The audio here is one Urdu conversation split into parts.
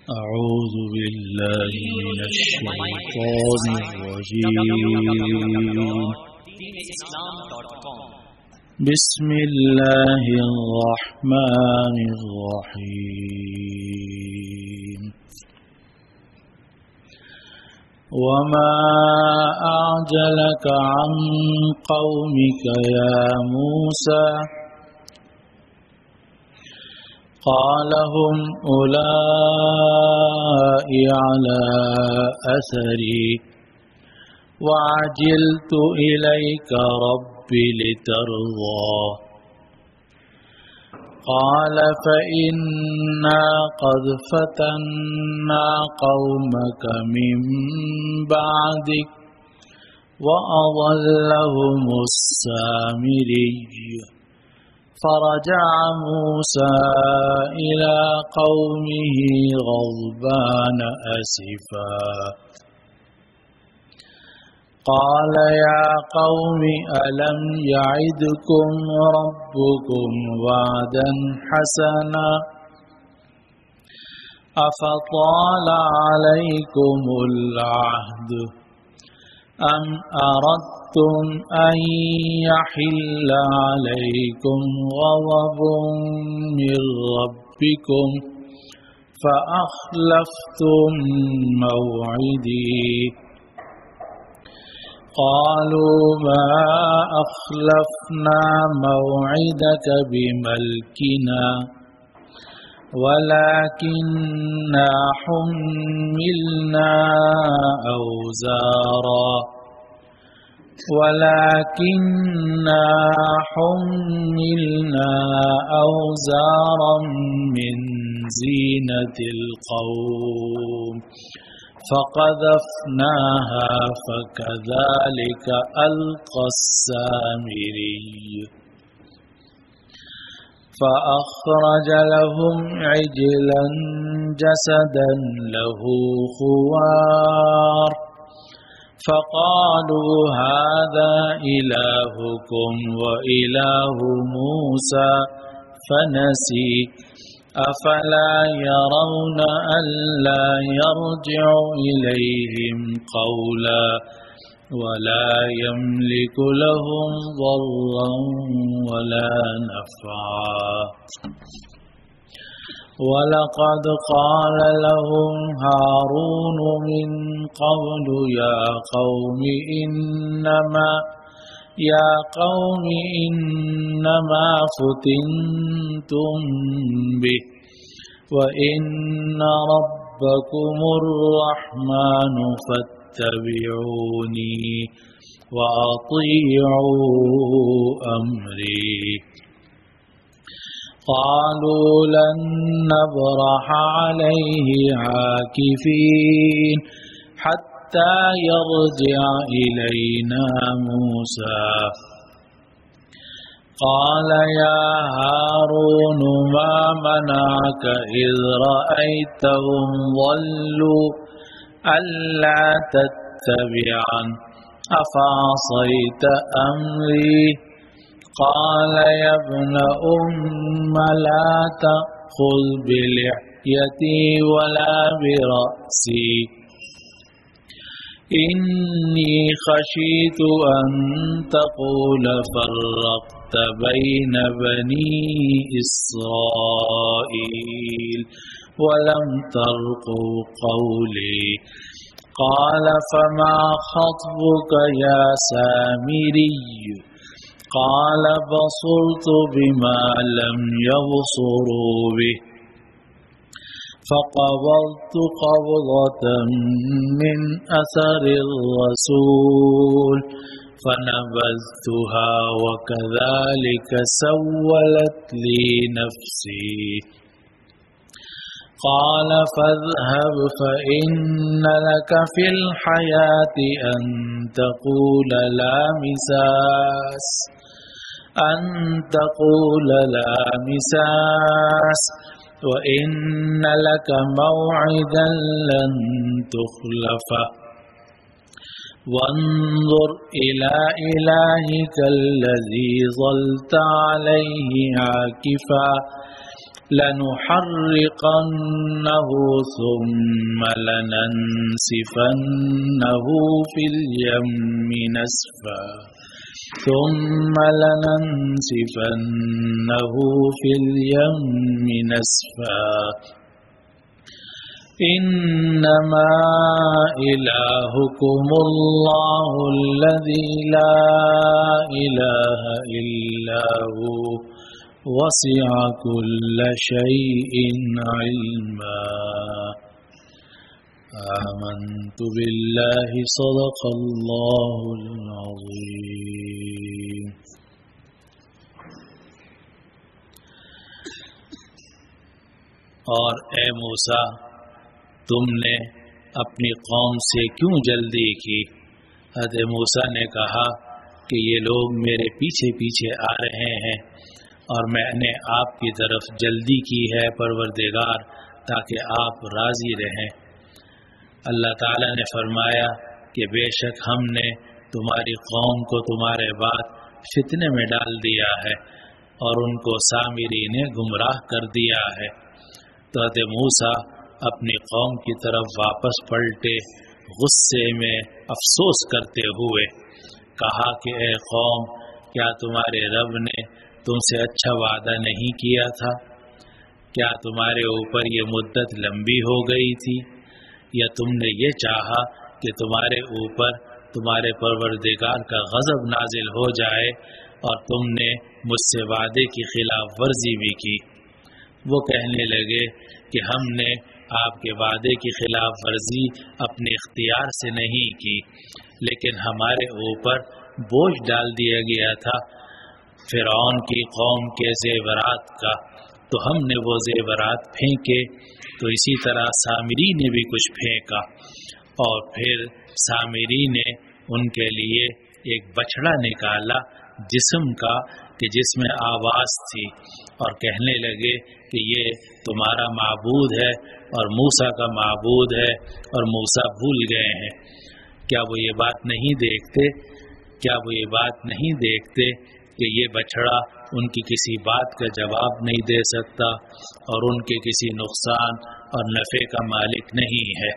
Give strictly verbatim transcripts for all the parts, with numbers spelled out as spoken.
أعوذ بالله من الشيطان الرجيم. بسم الله الرحمن الرحيم. وما أعجلك عن قومك يا موسى؟ قال هم أولئك على أثري وعجلت إليك رب لترضى. قال فإنا قد فتنا قومك من بعدك وأضلهم السامري. فرجع موسى إلى قومه غضبان أسفا قال يا قوم ألم يعدكم ربكم وعدا حسنا أفطال عليكم العهد أم أردتم أن يحل عليكم غضب من ربكم فأخلفتم موعدي؟ قالوا ما أخلفنا موعدك بملكنا ولكننا حملنا أوزارا ولكننا حملنا أوزارا من زينة القوم فقذفناها فكذلك ألقى السامري. فأخرج لهم عجلا جسدا له خوار فقالوا هذا إلهكم وإله موسى فنسي أفلا يرون ألا يرجع إليهم قولا ولا يملك لهم ضرا ولا نفعا. ولقد قال لهم هارون من قبل يا قوم إنما يا قوم إنما فتنتم به وإن ربكم الرحمن فاتبعوني وأطيعوا أمري. قالوا لن نبرح عليه عاكفين حتى يرجع إلينا موسى. قال يا هارون ما منعك إذ رأيتهم ضلوا ألا تتبعن أفعصيت أمري؟ قال يا ابن أم لا تأخذ بلحيتي ولا برأسي إني خشيت أن تقول فرقت بين بني إسرائيل ولم ترقوا قولي. قال فما خطبك يا سامري؟ قال بصرت بما لم يبصروا به فقبضت قبضة من أثر الرسول فنبذتها وكذلك سولت لي نفسي. قال فاذهب فإن لك في الحياة أن تقول لا مساس أن تقول لا مساس وإن لك موعدا لن تخلفه وانظر إلى إلهك الذي ظلت عليه عاكفا لنحرقنه ثم لننسفنه في اليم نسفا ثم لننسفنه في اليم نسفا إنما إلهكم الله الذي لا إله إلا هو وسع كل شيء علما آمنت بالله صدق الله العظيم. اور اے موسیٰ، تم نے اپنی قوم سے کیوں جلدی کی؟ حضرت موسیٰ نے کہا کہ یہ لوگ میرے پیچھے پیچھے آ رہے ہیں اور میں نے آپ کی طرف جلدی کی ہے پروردگار تاکہ آپ راضی رہیں۔ اللہ تعالیٰ نے فرمایا کہ بے شک ہم نے تمہاری قوم کو تمہارے بعد فتنے میں ڈال دیا ہے اور ان کو سامری نے گمراہ کر دیا ہے۔ تو حضرت موسیٰ اپنی قوم کی طرف واپس پلٹے، غصے میں افسوس کرتے ہوئے کہا کہ اے قوم، کیا تمہارے رب نے تم سے اچھا وعدہ نہیں کیا تھا؟ کیا تمہارے اوپر یہ مدت لمبی ہو گئی تھی، یا تم نے یہ چاہا کہ تمہارے اوپر تمہارے پروردگار کا غضب نازل ہو جائے اور تم نے مجھ سے وعدے کی خلاف ورزی بھی کی؟ وہ کہنے لگے کہ ہم نے آپ کے وعدے کی خلاف ورزی اپنے اختیار سے نہیں کی، لیکن ہمارے اوپر بوجھ ڈال دیا گیا تھا فرعون کی قوم کے زیورات کا، تو ہم نے وہ زیورات پھینکے، تو اسی طرح سامری نے بھی کچھ پھینکا، اور پھر سامری نے ان کے لیے ایک بچڑا نکالا جسم کا کہ جس میں آواز تھی، اور کہنے لگے کہ یہ تمہارا معبود ہے اور موسیٰ کا معبود ہے اور موسیٰ بھول گئے ہیں۔ کیا وہ یہ بات نہیں دیکھتے کیا وہ یہ بات نہیں دیکھتے کہ یہ بچڑا ان کی کسی بات کا جواب نہیں دے سکتا اور ان کے کسی نقصان اور نفع کا مالک نہیں ہے؟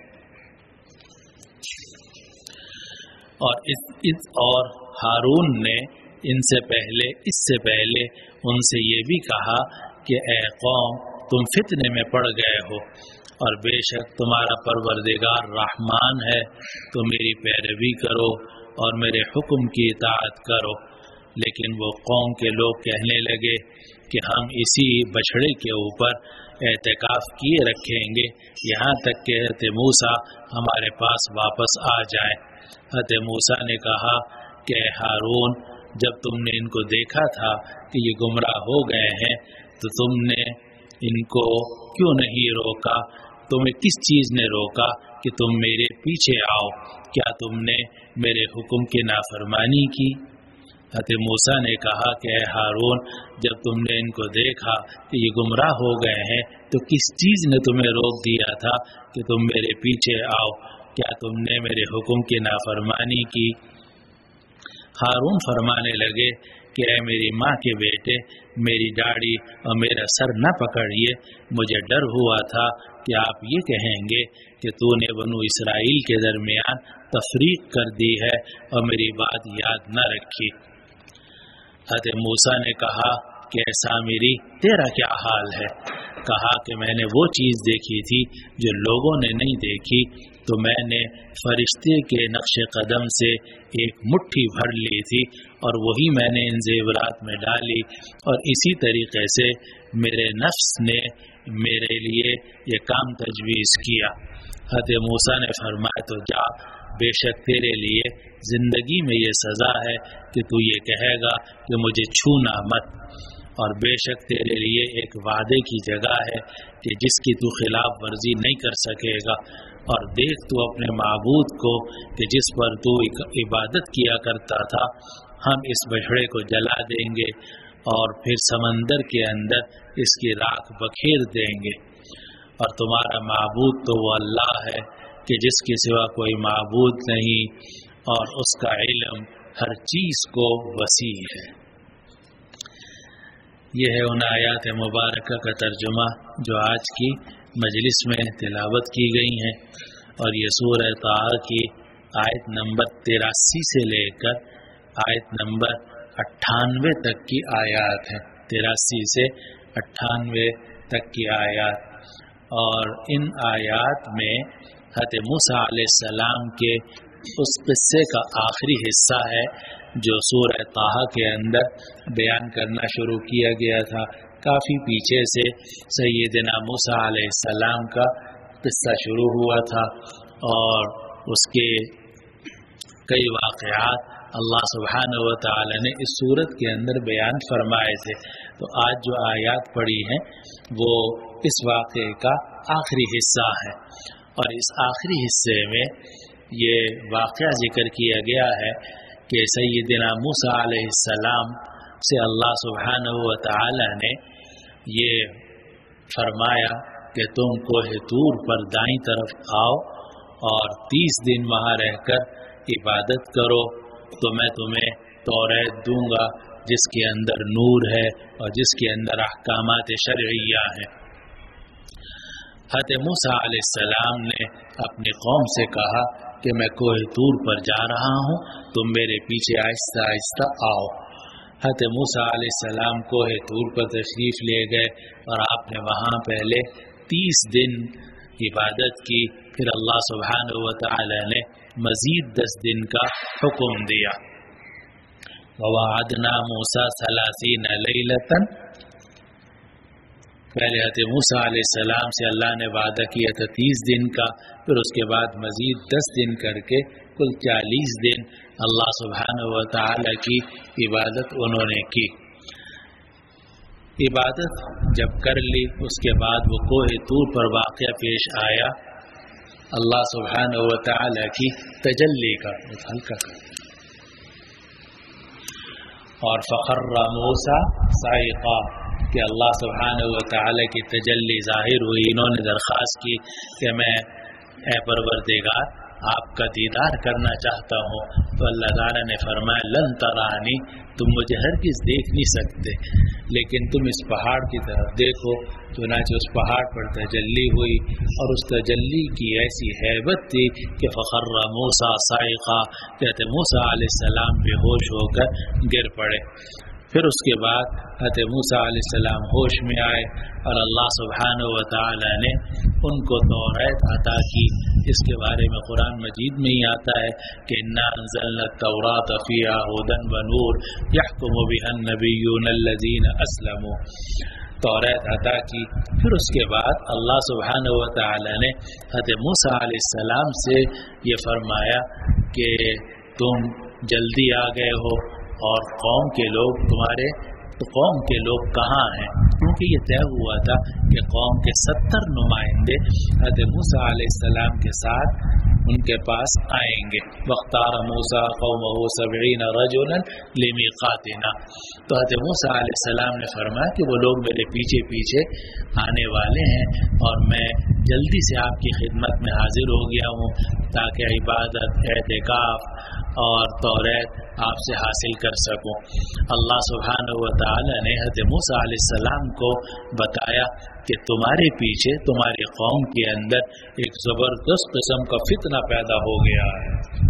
اور اس, اس اور ہارون نے ان سے پہلے اس سے پہلے ان سے یہ بھی کہا کہ اے قوم، تم فتنے میں پڑ گئے ہو اور بے شک تمہارا پروردگار رحمان ہے، تو میری پیروی کرو اور میرے حکم کی اطاعت کرو۔ لیکن وہ قوم کے لوگ کہنے لگے کہ ہم اسی بچڑے کے اوپر اعتکاف کیے رکھیں گے یہاں تک کہ حضرت موسیٰ ہمارے پاس واپس آ جائیں۔ حضرت موسیٰ نے کہا کہ اے ہارون، جب تم نے ان کو دیکھا تھا کہ یہ گمراہ ہو گئے ہیں تو تم نے ان کو کیوں نہیں روکا؟ تمہیں کس چیز نے روکا کہ تم میرے پیچھے آؤ؟ کیا تم نے میرے حکم کی نافرمانی کی؟ حضرت موسیٰ نے کہا کہ اے ہارون، جب تم نے ان کو دیکھا کہ یہ گمراہ ہو گئے ہیں تو کس چیز نے تمہیں روک دیا تھا کہ تم میرے پیچھے آؤ؟ کیا تم نے میرے حکم کی نافرمانی کی؟ ہارون فرمانے لگے کہ اے میری ماں کے بیٹے، میری داڑھی اور میرا سر نہ پکڑیے، مجھے ڈر ہوا تھا کہ آپ یہ کہیں گے کہ تو نے بنو اسرائیل کے درمیان تفریق کر دی ہے اور میری بات یاد نہ رکھی۔ حضرت موسیٰ نے کہا کہ اے سامری، تیرا کیا حال ہے؟ کہا کہ میں نے وہ چیز دیکھی تھی جو لوگوں نے نہیں دیکھی، تو میں نے فرشتے کے نقش قدم سے ایک مٹھی بھر لی تھی اور وہی میں نے ان زیورات میں ڈالی، اور اسی طریقے سے میرے نفس نے میرے لیے یہ کام تجویز کیا۔ حضرت موسیٰ نے فرمایا تو جا، بے شک تیرے لیے زندگی میں یہ سزا ہے کہ تو یہ کہے گا کہ مجھے چھونا مت، اور بے شک تیرے لیے ایک وعدے کی جگہ ہے کہ جس کی تو خلاف ورزی نہیں کر سکے گا، اور دیکھ تو اپنے معبود کو کہ جس پر تو عبادت کیا کرتا تھا، ہم اس بچڑے کو جلا دیں گے اور پھر سمندر کے اندر اس کی راکھ بکھیر دیں گے، اور تمہارا معبود تو وہ اللہ ہے کہ جس کے سوا کوئی معبود نہیں، اور اس کا علم ہر چیز کو وسیع ہے۔ یہ ہے ان آیات مبارکہ کا ترجمہ جو آج کی مجلس میں تلاوت کی گئی ہیں، اور یہ سورہ طٰہٰ کی آیت نمبر تراسی سے لے کر آیت نمبر اٹھانوے تک کی آیات ہیں، تراسی سے اٹھانوے تک کی آیات، اور ان آیات میں حضرت موسیٰ علیہ السلام کے اس قصے کا آخری حصہ ہے جو سورہ طٰہٰ کے اندر بیان کرنا شروع کیا گیا تھا۔ کافی پیچھے سے سیدنا موسیٰ علیہ السلام کا قصہ شروع ہوا تھا، اور اس کے کئی واقعات اللہ سبحانہ و تعالی نے اس سورت کے اندر بیان فرمائے تھے۔ تو آج جو آیات پڑھی ہیں وہ اس واقعے کا آخری حصہ ہے، اور اس آخری حصے میں یہ واقعہ ذکر کیا گیا ہے کہ سیدنا موسیٰ علیہ السلام سے اللہ سبحانہ و تعالی نے یہ فرمایا کہ تم کوہ طور پر دائیں طرف آؤ اور تیس دن وہاں رہ کر عبادت کرو، تو میں تمہیں توریت دوں گا جس کے اندر نور ہے اور جس کے اندر احکامات شرعیہ ہیں۔ حضرت موسیٰ علیہ السلام نے اپنی قوم سے کہا کہ میں کوہ طور پر جا رہا ہوں، تم میرے پیچھے آہستہ آہستہ آؤ۔ حضرت موسیٰ علیہ السلام کوہ طور پر تشریف لے گئے، اور آپ نے وہاں پہلے تیس دن عبادت کی، پھر اللہ سبحانہ و تعالی نے مزید دس دن کا حکم دیا۔ وَوَعَدْنَا مُوسَىٰ ثَلَاثِينَ لَيْلَةً، پہلے حضرت موسیٰ علیہ السلام سے اللہ نے وعدہ کیا تھا تیس دن کا، پھر اس کے بعد مزید دس دن کر کے کل چالیس دن اللہ سبحانہ و تعالی کی عبادت انہوں نے کی۔ عبادت جب کر لی اس کے بعد وہ کوہ طور پر واقعہ پیش آیا اللہ سبحانہ و تعالی کی تجلی کا، ہلکا کر اور فخر موسیٰ صاعقا، کہ اللہ سبحانہ و تعالی کی تجلی ظاہر ہوئی۔ انہوں نے درخواست کی کہ میں اے پروردگار آپ کا دیدار کرنا چاہتا ہوں، تو اللہ تعالی نے فرمایا لن ترانی، تم مجھے ہرگز دیکھ نہیں سکتے، لیکن تم اس پہاڑ کی طرف دیکھو۔ چنانچہ اس پہاڑ پر تجلی ہوئی، اور اس تجلی کی ایسی ہیبت تھی کہ فخر موسیٰ صاعقا، کہتے موسیٰ علیہ السلام بے ہوش ہو کر گر پڑے۔ پھر اس کے بعد حضرت موسیٰ علیہ السلام ہوش میں آئے، اور اللہ سبحانہ و تعالی نے ان کو توریت عطا کی۔ اس کے بارے میں قرآن مجید میں ہی آتا ہے کہ انا انزلنا التوراۃ فیہا ھدی ونور یحکم بہا النبیون الذین اسلموا، توریت عطا کی۔ پھر اس کے بعد اللہ سبحانہ و تعالی نے حضرت موسیٰ علیہ السلام سے یہ فرمایا کہ تم جلدی آ گئے ہو، اور قوم کے لوگ تمہارے تو قوم کے لوگ کہاں ہیں؟ کیونکہ یہ طے ہوا تھا کہ قوم کے ستر نمائندے حضرت موسیٰ علیہ السلام کے ساتھ ان کے پاس آئیں گے۔ وَاخْتَارَ مُوسَىٰ قَوْمَهُ سَبْعِينَ رَجُلًا لِمِيقَاتِنَا، تو حضرت موسیٰ علیہ السلام نے فرمایا کہ وہ لوگ میرے پیچھے پیچھے آنے والے ہیں، اور میں جلدی سے آپ کی خدمت میں حاضر ہو گیا ہوں تاکہ عبادت، اعتکاف اور توریت آپ سے حاصل کر سکوں۔ اللہ سبحانہ و تعالی نے حضرت موسیٰ علیہ السلام کو بتایا کہ تمہارے پیچھے تمہاری قوم کے اندر ایک زبردست قسم کا فتنہ پیدا ہو گیا ہے۔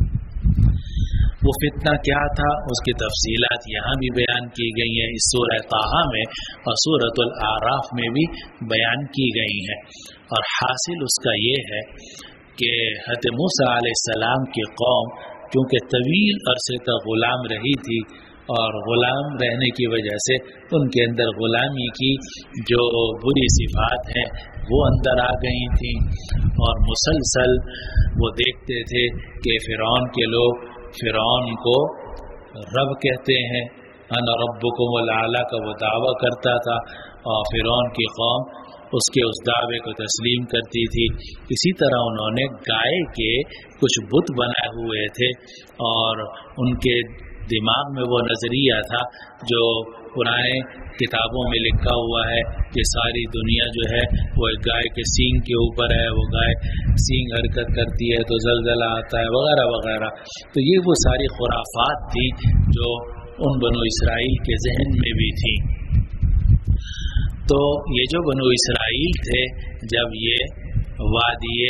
وہ فتنہ کیا تھا اس کی تفصیلات یہاں بھی بیان کی گئی ہیں، اس سورہ طٰہٰ میں اور سورۃ الاعراف میں بھی بیان کی گئی ہیں، اور حاصل اس کا یہ ہے کہ حضرت موسیٰ علیہ السلام کی قوم کیونکہ طویل عرصے تک غلام رہی تھی، اور غلام رہنے کی وجہ سے ان کے اندر غلامی کی جو بری صفات ہیں وہ اندر آ گئی تھیں، اور مسلسل وہ دیکھتے تھے کہ فرعون کے لوگ فرعون کو رب کہتے ہیں، انا ربکم الاعلی کا وہ دعویٰ کرتا تھا، اور فرعون کی قوم اس کے اس دعوے کو تسلیم کرتی تھی۔ اسی طرح انہوں نے گائے کے کچھ بت بنائے ہوئے تھے، اور ان کے دماغ میں وہ نظریہ تھا جو پرانے کتابوں میں لکھا ہوا ہے کہ ساری دنیا جو ہے وہ ایک گائے کے سینگ کے اوپر ہے، وہ گائے سینگ حرکت کرتی ہے تو زلزلہ آتا ہے وغیرہ وغیرہ۔ تو یہ وہ ساری خرافات تھی جو ان بنو اسرائیل کے ذہن میں بھی تھی۔ تو یہ جو بنو اسرائیل تھے جب یہ وادی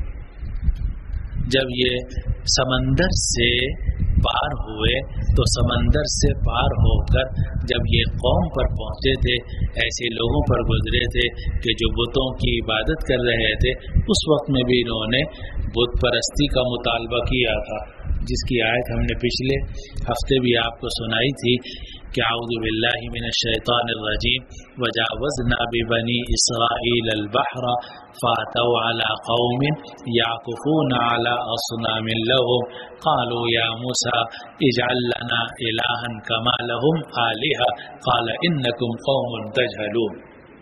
جب یہ سمندر سے پار ہوئے تو سمندر سے پار ہو کر جب یہ قوم پر پہنچے تھے ایسے لوگوں پر گزرے تھے کہ جو بتوں کی عبادت کر رہے تھے. اس وقت میں بھی انہوں نے بت پرستی کا مطالبہ کیا تھا جس کی آیت ہم نے پچھلے ہفتے بھی آپ کو سنائی تھی کہ اعوذ باللہ من الشیطان الرجیم وجاوزنا ببنی اسرائیل البحر فاتوا على قوم یعکفون على اصنام لهم قالوا یا موسیٰ اجعل لنا الہا کما لهم آلہہ قال انکم قوم تجہلون.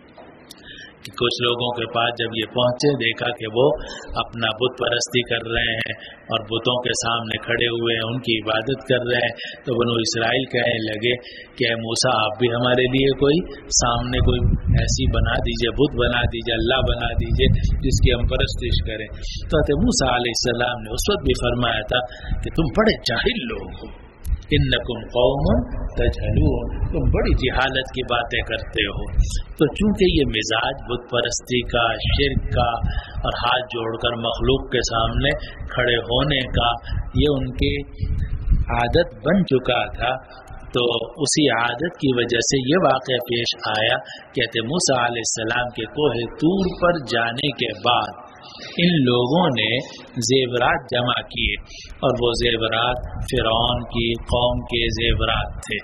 کہ کچھ لوگوں کے پاس جب یہ پہنچے دیکھا کہ وہ اپنا بت پرستی کر رہے ہیں اور بتوں کے سامنے کھڑے ہوئے ہیں ان کی عبادت کر رہے ہیں تو بنو اسرائیل کہنے لگے کہ اے موسیٰ آپ بھی ہمارے لیے کوئی سامنے کوئی ایسی بنا دیجئے بت بنا دیجئے اللہ بنا دیجئے جس کی ہم پرستش کریں. تو حضرت موسیٰ علیہ السلام نے اس وقت بھی فرمایا تھا کہ تم بڑے جاہل لوگ ہو انکم قوم تجہلون تم بڑی جہالت کی باتیں کرتے ہو. تو چونکہ یہ مزاج بت پرستی کا شرک کا اور ہاتھ جوڑ کر مخلوق کے سامنے کھڑے ہونے کا یہ ان کی عادت بن چکا تھا تو اسی عادت کی وجہ سے یہ واقعہ پیش آیا کہ موسیٰ علیہ السلام کے کوہ طور پر جانے کے بعد ان لوگوں نے زیورات جمع کیے اور وہ زیورات فرعون کی قوم کے زیورات تھے.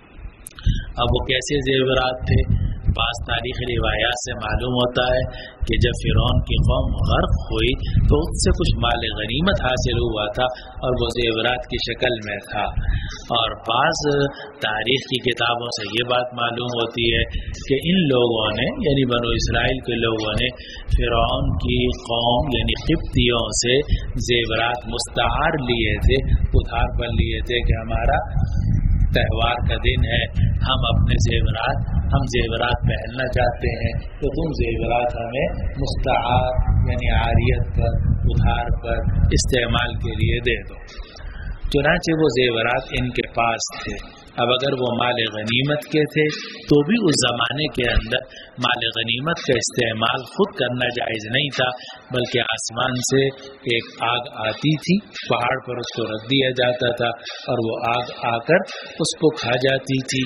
اب وہ کیسے زیورات تھے؟ بعض تاریخی روایات سے معلوم ہوتا ہے کہ جب فرعون کی قوم غرق ہوئی تو اس سے کچھ مال غنیمت حاصل ہوا تھا اور وہ زیورات کی شکل میں تھا. اور بعض تاریخ کی کتابوں سے یہ بات معلوم ہوتی ہے کہ ان لوگوں نے یعنی بنو اسرائیل کے لوگوں نے فرعون کی قوم یعنی قبطیوں سے زیورات مستعار لیے تھے، ادھار پر لیے تھے کہ ہمارا تہوار کا دن ہے، ہم اپنے زیورات ہم زیورات پہننا چاہتے ہیں تو تم زیورات ہمیں مستعار یعنی عاریت پر ادھار پر استعمال کے لیے دے دو. چنانچہ وہ زیورات ان کے پاس تھے. اب اگر وہ مال غنیمت کے تھے تو بھی اس زمانے کے اندر مال غنیمت کا استعمال خود کرنا جائز نہیں تھا، بلکہ آسمان سے ایک آگ آتی تھی، پہاڑ پر اس کو رکھ دیا جاتا تھا اور وہ آگ آ کر اس کو کھا جاتی تھی.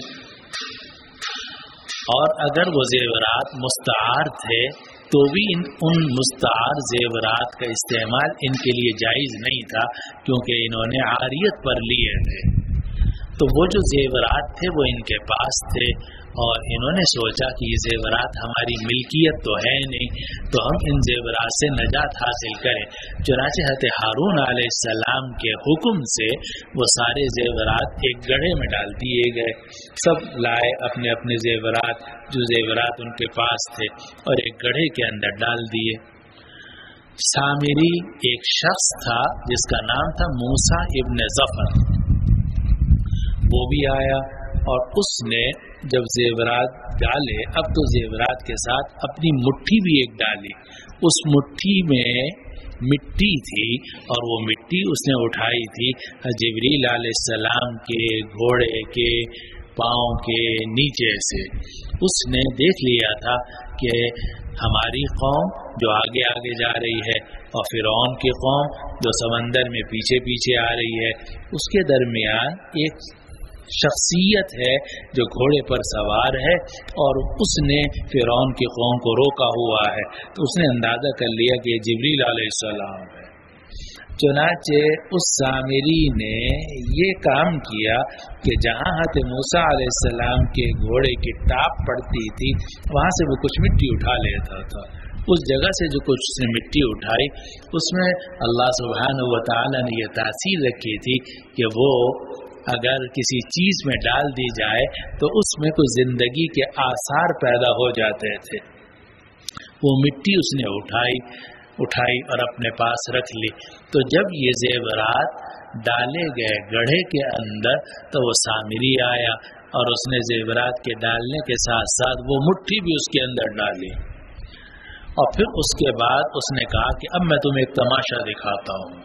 اور اگر وہ زیورات مستعار تھے تو بھی ان ان مستعار زیورات کا استعمال ان کے لیے جائز نہیں تھا کیونکہ انہوں نے عاریت پر لیے تھے. تو وہ جو زیورات تھے وہ ان کے پاس تھے اور انہوں نے سوچا کہ یہ زیورات ہماری ملکیت تو ہے نہیں تو ہم ان زیورات سے نجات حاصل کریں. چنانچہ حضرت ہارون علیہ السلام کے حکم سے وہ سارے زیورات ایک گڑھے میں ڈال دیے گئے. سب لائے اپنے اپنے زیورات جو زیورات ان کے پاس تھے اور ایک گڑھے کے اندر ڈال دیے. سامری ایک شخص تھا جس کا نام تھا موسیٰ ابن ظفر، وہ بھی آیا اور اس نے جب زیورات ڈالے اب تو زیورات کے ساتھ اپنی مٹھی بھی ایک ڈالی. اس مٹھی میں مٹی تھی اور وہ مٹی اس نے اٹھائی تھی جبریل علیہ السلام کے گھوڑے کے پاؤں کے نیچے سے. اس نے دیکھ لیا تھا کہ ہماری قوم جو آگے آگے جا رہی ہے اور فرعون کی قوم جو سمندر میں پیچھے پیچھے آ رہی ہے، اس کے درمیان ایک شخصیت ہے جو گھوڑے پر سوار ہے اور اس نے فرعون کی قوم کو روکا ہوا ہے. تو اس نے اندازہ کر لیا کہ جبریل علیہ السلام ہے. چنانچہ اس سامری نے یہ کام کیا کہ جہاں حضرت موسیٰ علیہ السلام کے گھوڑے کی ٹاپ پڑتی تھی وہاں سے وہ کچھ مٹی اٹھا لیتا تھا. اس جگہ سے جو کچھ اس نے مٹی اٹھائی اس میں اللہ سبحانہ و تعالی نے یہ تاثیر رکھی تھی کہ وہ اگر کسی چیز میں ڈال دی جائے تو اس میں کوئی زندگی کے آثار پیدا ہو جاتے تھے. وہ مٹی اس نے اٹھائی اٹھائی اور اپنے پاس رکھ لی. تو جب یہ زیورات ڈالے گئے گڑھے کے اندر تو وہ سامری آیا اور اس نے زیورات کے ڈالنے کے ساتھ ساتھ وہ مٹھی بھی اس کے اندر ڈالی اور پھر اس کے بعد اس نے کہا کہ اب میں تمہیں ایک تماشا دکھاتا ہوں.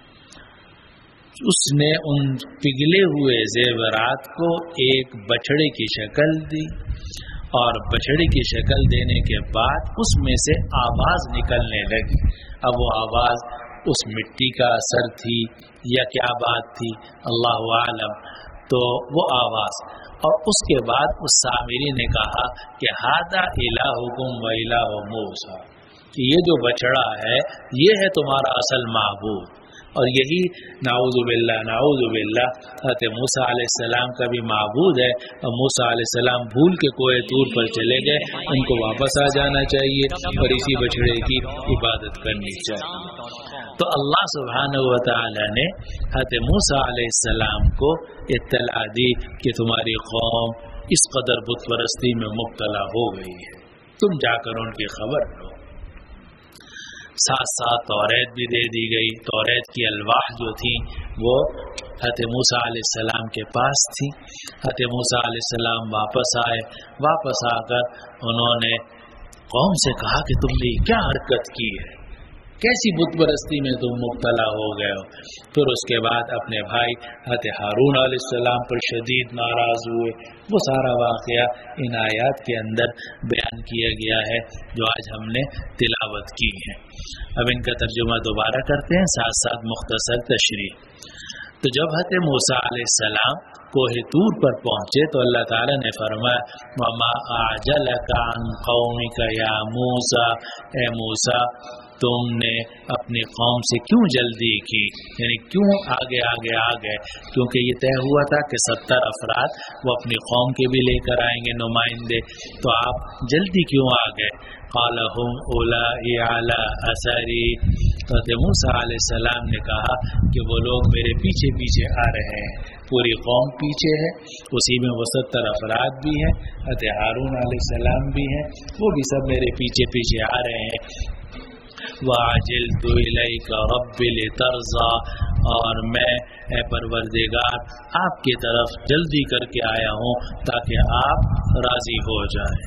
اس نے ان پگھلے ہوئے زیورات کو ایک بچڑے کی شکل دی اور بچڑی کی شکل دینے کے بعد اس میں سے آواز نکلنے لگی. اب وہ آواز اس مٹی کا اثر تھی یا کیا بات تھی اللہ عالم. تو وہ آواز، اور اس کے بعد اس سامری نے کہا کہ ھذا الہکم و الہ موسیٰ، کہ یہ جو بچڑا ہے یہ ہے تمہارا اصل معبود. اور یہی نعوذ باللہ نعوذ باللہ حضرت موسیٰ علیہ السلام کا بھی معبود ہے. اور موسیٰ علیہ السلام بھول کے کوہ طور پر چلے گئے، ان کو واپس آ جانا چاہیے اور اسی بچڑے کی عبادت کرنی چاہیے. تو اللہ سبحانہ و تعالی نے حضرت موسیٰ علیہ السلام کو اطلاع دی کہ تمہاری قوم اس قدر بت پرستی میں مبتلا ہو گئی ہے، تم جا کر ان کی خبر لو. ساتھ ساتھ توریت بھی دے دی گئی. توریت کی الواح جو تھیں وہ حضرت موسیٰ علیہ السلام کے پاس تھی. حضرت موسیٰ علیہ السلام واپس آئے. واپس آ کر انہوں نے قوم سے کہا کہ تم نے کیا حرکت کی ہے، کیسی بت پرستی میں تم مبتلا ہو گئے ہو. پھر اس کے بعد اپنے بھائی حضرت ہارون علیہ السلام پر شدید ناراض ہوئے. وہ سارا واقعہ ان آیات کے اندر بیان کیا گیا ہے جو آج ہم نے تلاوت کی ہے. اب ان کا ترجمہ دوبارہ کرتے ہیں، ساتھ ساتھ مختصر تشریح. تو جب حضرت موسیٰ علیہ السلام کوہ طور پر پہنچے تو اللہ تعالیٰ نے فرمایا وَمَا أَعْجَلَكَ عَنْ قَوْمِكَ يَا موسیٰ، اے موسیٰ تم نے اپنی قوم سے کیوں جلدی کی، یعنی کیوں آگے آگے آ گئے، کیونکہ یہ طے ہوا تھا کہ ستر افراد وہ اپنی قوم کے بھی لے کر آئیں گے نمائندے، تو آپ جلدی کیوں آ گئے. قال هم اولائی علی اثری، حضرت موسیٰ علیہ السلام نے کہا کہ وہ لوگ میرے پیچھے پیچھے آ رہے ہیں، پوری قوم پیچھے ہے، اسی میں وہ ستر افراد بھی ہیں، حضرت ہارون علیہ السلام بھی ہیں، وہ بھی سب میرے پیچھے پیچھے آ رہے ہیں. وَعَجِلْتُ إِلَيْكَ رَبِّ لِتَرْضَىٰ، اور میں اے پروردگار آپ کی طرف جلدی کر کے آیا ہوں تاکہ آپ راضی ہو جائیں.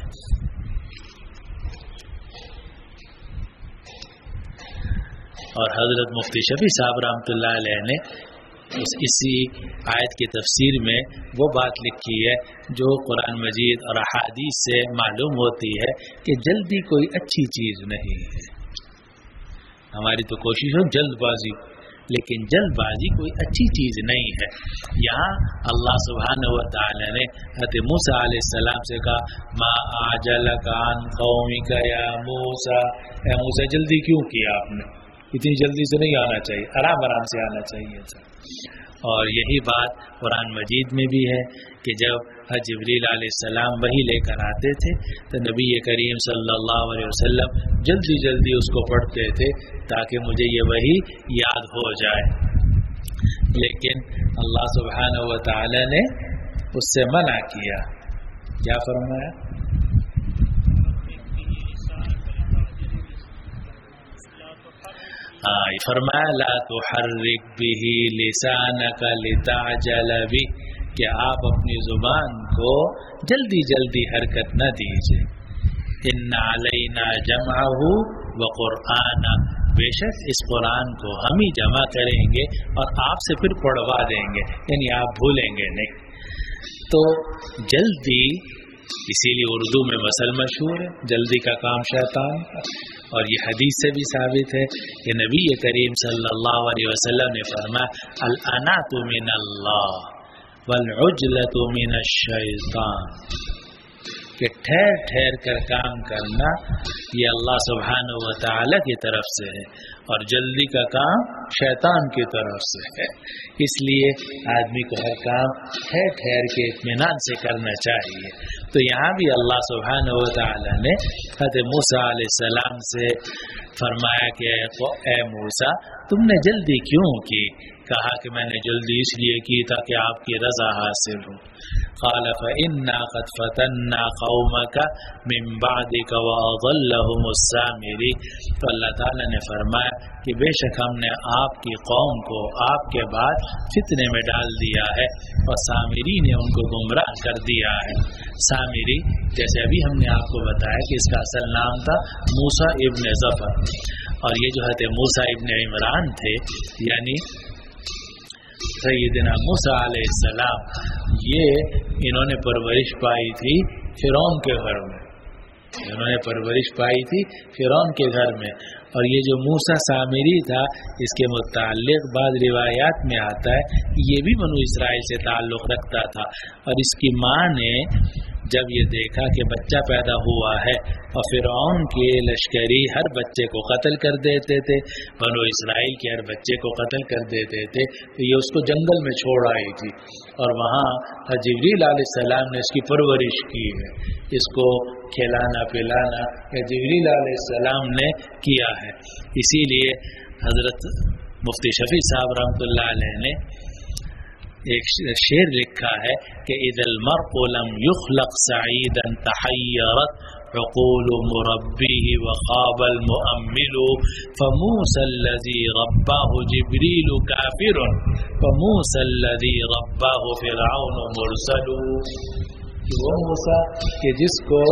اور حضرت مفتی شفیع صاحب رحمۃ اللہ علیہ نے اس اسی آیت کی تفسیر میں وہ بات لکھی ہے جو قرآن مجید اور احادیث سے معلوم ہوتی ہے کہ جلدی کوئی اچھی چیز نہیں ہے. ہماری تو کوشش ہو جلد بازی، لیکن جلد بازی کوئی اچھی چیز نہیں ہے. یہاں اللہ سبحانہ و تعالی نے حضرت موسیٰ علیہ السلام سے کہا ما اعجلک عن قومک یا موسیٰ، اے موسیٰ جلدی کیوں کیا آپ نے، اتنی جلدی سے نہیں آنا چاہیے، آرام آرام سے آنا چاہیے تھا. اور یہی بات قرآن مجید میں بھی ہے کہ جب حضرت جبریل علیہ السلام وحی لے کر آتے تھے تو نبی کریم صلی اللہ علیہ وسلم جلدی جلدی اس کو پڑھتے تھے تاکہ مجھے یہ وحی یاد ہو جائے. لیکن اللہ سبحانہ و تعالی نے اس سے منع کیا. کیا فرمایا؟ ہاں فرمایا لا تحرک به لسانک لتعجل به، کہ آپ اپنی زبان کو جلدی جلدی حرکت نہ دیجیے. ان علینا جمعہ وقرآنہ، بے شک اس قرآن کو ہم ہی جمع کریں گے اور آپ سے پھر پڑھوا دیں گے، یعنی آپ بھولیں گے نہیں. تو جلدی، اسی لیے اردو میں مثل مشہور ہے جلدی کا کام شیطان کا. اور یہ حدیث سے بھی ثابت ہے کہ نبی کریم صلی اللہ علیہ وسلم نے فرمایا الانات من اللہ والعجلۃ من الشیطان، کہ ٹھہر ٹھہر کر کام کرنا یہ اللہ سبحانہ و تعالی کی طرف سے ہے اور جلدی کا کام شیطان کی طرف سے ہے. اس لیے آدمی کو ہر کام ٹھہر ٹھہر کے اطمینان سے کرنا چاہیے. تو یہاں بھی اللہ سبحانہ و تعالی نے حضرت موسیٰ علیہ السلام سے فرمایا کہ اے موسیٰ تم نے جلدی کیوں کی؟ کہا کہ میں نے جلدی اس لیے کی تاکہ آپ کی رضا حاصل ہو. قال فإنا قد فتنا قومك من بعدك وأضلهم السامري، تو اللہ تعالیٰ نے فرمایا کہ بے شک ہم نے آپ کی قوم کو آپ کے بعد فتنے میں ڈال دیا ہے اور سامری نے ان کو گمراہ کر دیا ہے. سامری جیسے ابھی ہم نے آپ کو بتایا کہ اس کا اصل نام تھا موسیٰ ابن ظفر، اور یہ جو حضرت موسیٰ ابن عمران تھے یعنی سیدنا موسیٰ علیہ السلام، یہ انہوں نے پرورش پائی تھی فرعون کے گھر میں، انہوں نے پرورش پائی تھی فرعون کے گھر میں. اور یہ جو موسیٰ سامری تھا اس کے متعلق بعض روایات میں آتا ہے کہ یہ بھی بنو اسرائیل سے تعلق رکھتا تھا. اور اس کی ماں نے جب یہ دیکھا کہ بچہ پیدا ہوا ہے اور فرعون کے لشکری ہر بچے کو قتل کر دیتے تھے، بنو اسرائیل کے ہر بچے کو قتل کر دیتے تھے، تو یہ اس کو جنگل میں چھوڑ آئی تھی اور وہاں جبریل علیہ السلام نے اس کی پرورش کی ہے. اس کو کھلانا پلانا جبریل علیہ السلام نے کیا ہے. اسی لیے حضرت مفتی شفیع صاحب رحمۃ اللہ علیہ نے ایک شعر لکھا ہے کہ اذا المرء لم يخلق سعيدا تحيرت عقول مربيه وخاب المؤمل فموسى الذي رباه جبريل كافر فموسى الذي رباه فرعون مرسل. وہ موسیٰ کہ جس کو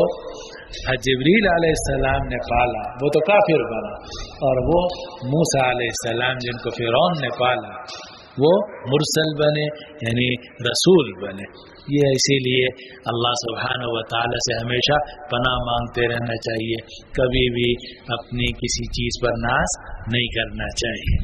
جبریل علیہ السلام نے پالا وہ تو کافر بنا، اور وہ موسیٰ علیہ السلام جن کو فرعون نے پالا وہ مرسل بنے، یعنی رسول بنے. یہ اسی لیے اللہ سبحانہ و تعالی سے ہمیشہ پناہ مانگتے رہنا چاہیے، کبھی بھی اپنی کسی چیز پر ناز نہیں کرنا چاہیے.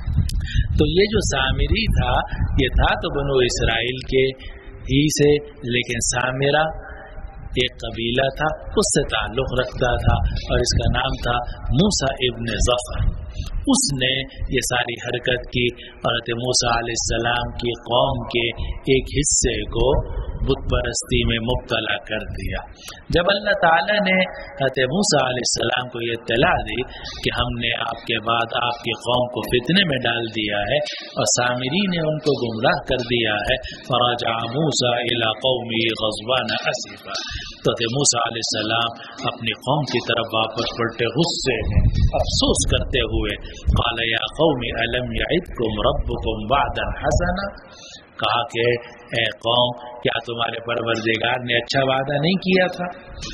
تو یہ جو سامری تھا یہ تھا تو بنو اسرائیل کے ہی سے، لیکن سامرہ ایک قبیلہ تھا اس سے تعلق رکھتا تھا اور اس کا نام تھا موسیٰ ابن ظفر. اس نے یہ ساری حرکت کی اور حضرت موسیٰ علیہ السلام کی قوم کے ایک حصے کو بت پرستی میں مبتلا کر دیا. جب اللہ تعالیٰ نے حضرت موسیٰ علیہ السلام کو یہ اطلاع دی کہ ہم نے آپ کے بعد آپ کی قوم کو فتنے میں ڈال دیا ہے اور سامری نے ان کو گمراہ کر دیا ہے، فرجع موسیٰ الی قومہ غضبان اسفا، تو حضرت موسیٰ علیہ السلام اپنی قوم کی طرف واپس پلٹے غصے میں افسوس کرتے ہوئے. قال یا قوم الم یعدکم ربکم وعدا حسنا، کہا کہ اے قوم کیا تمہارے پروردگار نے اچھا وعدہ نہیں کیا تھا؟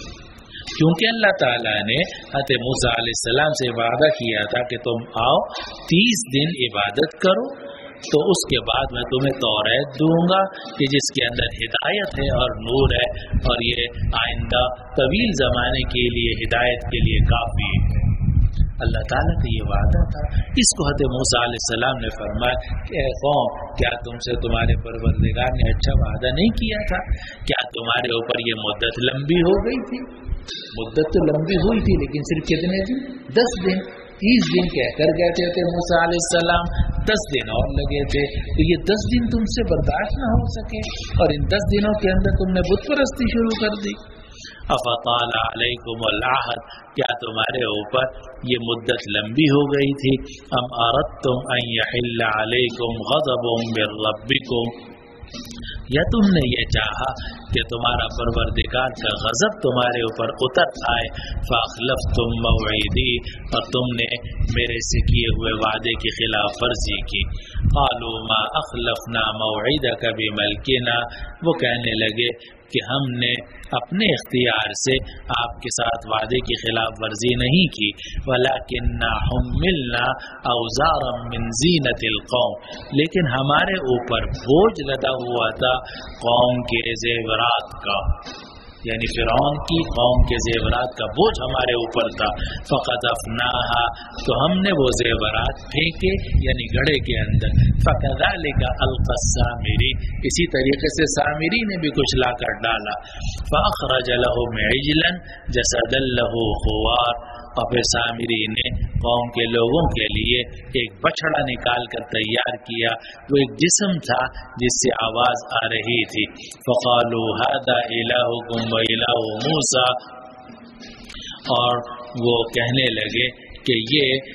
کیونکہ اللہ تعالیٰ نے حضرت موسیٰ علیہ السلام سے وعدہ کیا تھا کہ تم آؤ تیس دن عبادت کرو تو اس کے بعد میں تمہیں توریت دوں گا کہ جس کے اندر ہدایت ہے اور نور ہے، اور یہ آئندہ طویل زمانے کے لیے ہدایت کے لیے کافی ہے. اللہ تعالیٰ کا یہ وعدہ تھا. اس کو حضرت موسیٰ علیہ السلام نے فرمایا کہ اے قوم کیا تم سے تمہارے پروردگار نے اچھا وعدہ نہیں کیا تھا؟ کیا تمہارے اوپر یہ مدت لمبی ہو گئی تھی؟ مدت تو لمبی ہوئی تھی لیکن صرف کتنے دن؟ دس دن. تیس دن کہہ کر گئے تھے موسیٰ علیہ السلام، دس دن اور لگے تھے. تو یہ دس دن تم سے برداشت نہ ہو سکے اور ان دس دنوں کے اندر تم نے بت پرستی شروع کر دی. افطال علیکم العہد، کیا تمہارے اوپر یہ مدت لمبی ہو گئی تھی؟ ام اردتم ان یحل علیکم غضب من ربکم، یا تم نے یہ چاہا کہ تمہارا پروردگار کا غضب تمہارے اوپر اتر آئے. فاخلفتم موعدی، اور تم نے میرے سے کیے ہوئے وعدے کی خلاف ورزی کی. قالوا ما اخلفنا موعدک بملکنا، وہ کہنے لگے کہ ہم نے اپنے اختیار سے آپ کے ساتھ وعدے کی خلاف ورزی نہیں کی. ولکننا حملنا اوزارا من زینت القوم، لیکن ہمارے اوپر بوجھ لدا ہوا تھا قوم کے زیورات کا، یعنی فرعون کی قوم کے زیورات کا بوجھ ہمارے اوپر تھا. فقذفناها، تو ہم نے وہ زیورات پھینکے یعنی گڑھے کے اندر. فکذلک القی السامری، اسی طریقے سے سامری نے بھی کچھ لا کر ڈالا. فاخرج لهم عجلا جسدا له خوار، اور پھر سامری نے قوم کے لوگوں کے لیے ایک بچڑا نکال کر تیار کیا، وہ ایک جسم تھا جس سے آواز آ رہی تھی. فقالوا هذا الہکم و الہ موسیٰ، اور وہ کہنے لگے کہ یہ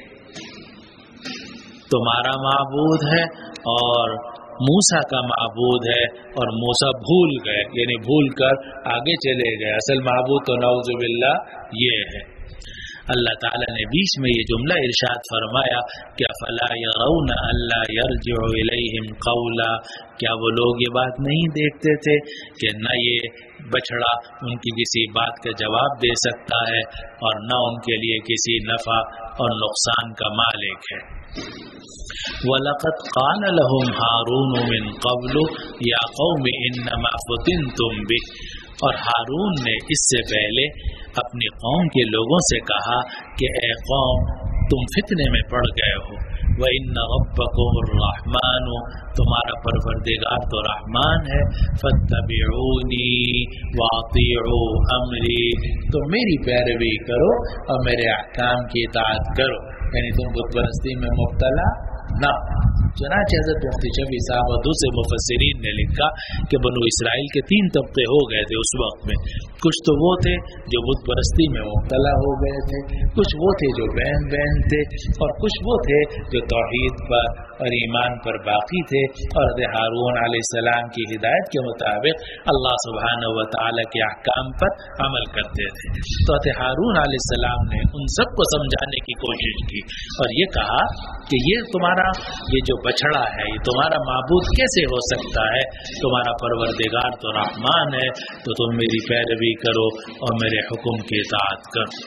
تمہارا معبود ہے اور موسیٰ کا معبود ہے. اور موسیٰ بھول گئے، یعنی بھول کر آگے چلے گئے، اصل معبود تو نعوذ باللہ یہ ہے. اللہ تعالیٰ نے بیچ میں یہ جملہ ارشاد فرمایا کہ افلا یرون الا یرجع الیہم قولا، کیا وہ لوگ یہ بات نہیں دیکھتے تھے کہ نہ یہ بچڑا ان کی کسی بات کا جواب دے سکتا ہے اور نہ ان کے لیے کسی نفع اور نقصان کا مالک ہے. وَلَقَدْ قَالَ لَهُمْ هَارُونُ مِنْ قَبْلُ يَا قَوْمِ إِنَّمَا فُتِنْتُمْ بِهِ، اور ہارون نے اس سے پہلے اپنی قوم کے لوگوں سے کہا کہ اے قوم تم فتنے میں پڑ گئے ہو، وَإِنَّ رَبَّكُمُ الرَّحْمَنُ تمہارا پروردگار تو رحمان ہے، فَاتَّبِعُونِي وَأَطِيعُوا أَمْرِي تو میری پیروی کرو اور میرے احکام کی اطاعت کرو، یعنی تم بت پرستی میں مبتلا نہ۔ چنانچہ حضرت مفتی شفیع صاحب اور دوسرے مفسرین نے لکھا کہ بنو اسرائیل کے تین طبقے ہو گئے تھے اس وقت میں، کچھ تو وہ تھے جو بت پرستی میں مبتلا ہو گئے تھے، کچھ وہ تھے جو بین بین تھے، اور کچھ وہ تھے جو توحید پر اور ایمان پر باقی تھے اور حضرت ہارون علیہ السلام کی ہدایت کے مطابق اللہ سبحانہ و تعالیٰ کے احکام پر عمل کرتے تھے۔ تو حضرت ہارون علیہ السلام نے ان سب کو سمجھانے کی کوشش کی اور یہ کہا کہ یہ تمہارا یہ جو بچڑا ہے یہ تمہارا معبود کیسے ہو سکتا ہے، تمہارا پروردگار تو رحمان ہے، تو تم میری پیروی کرو اور میرے حکم کی اطاعت کرو۔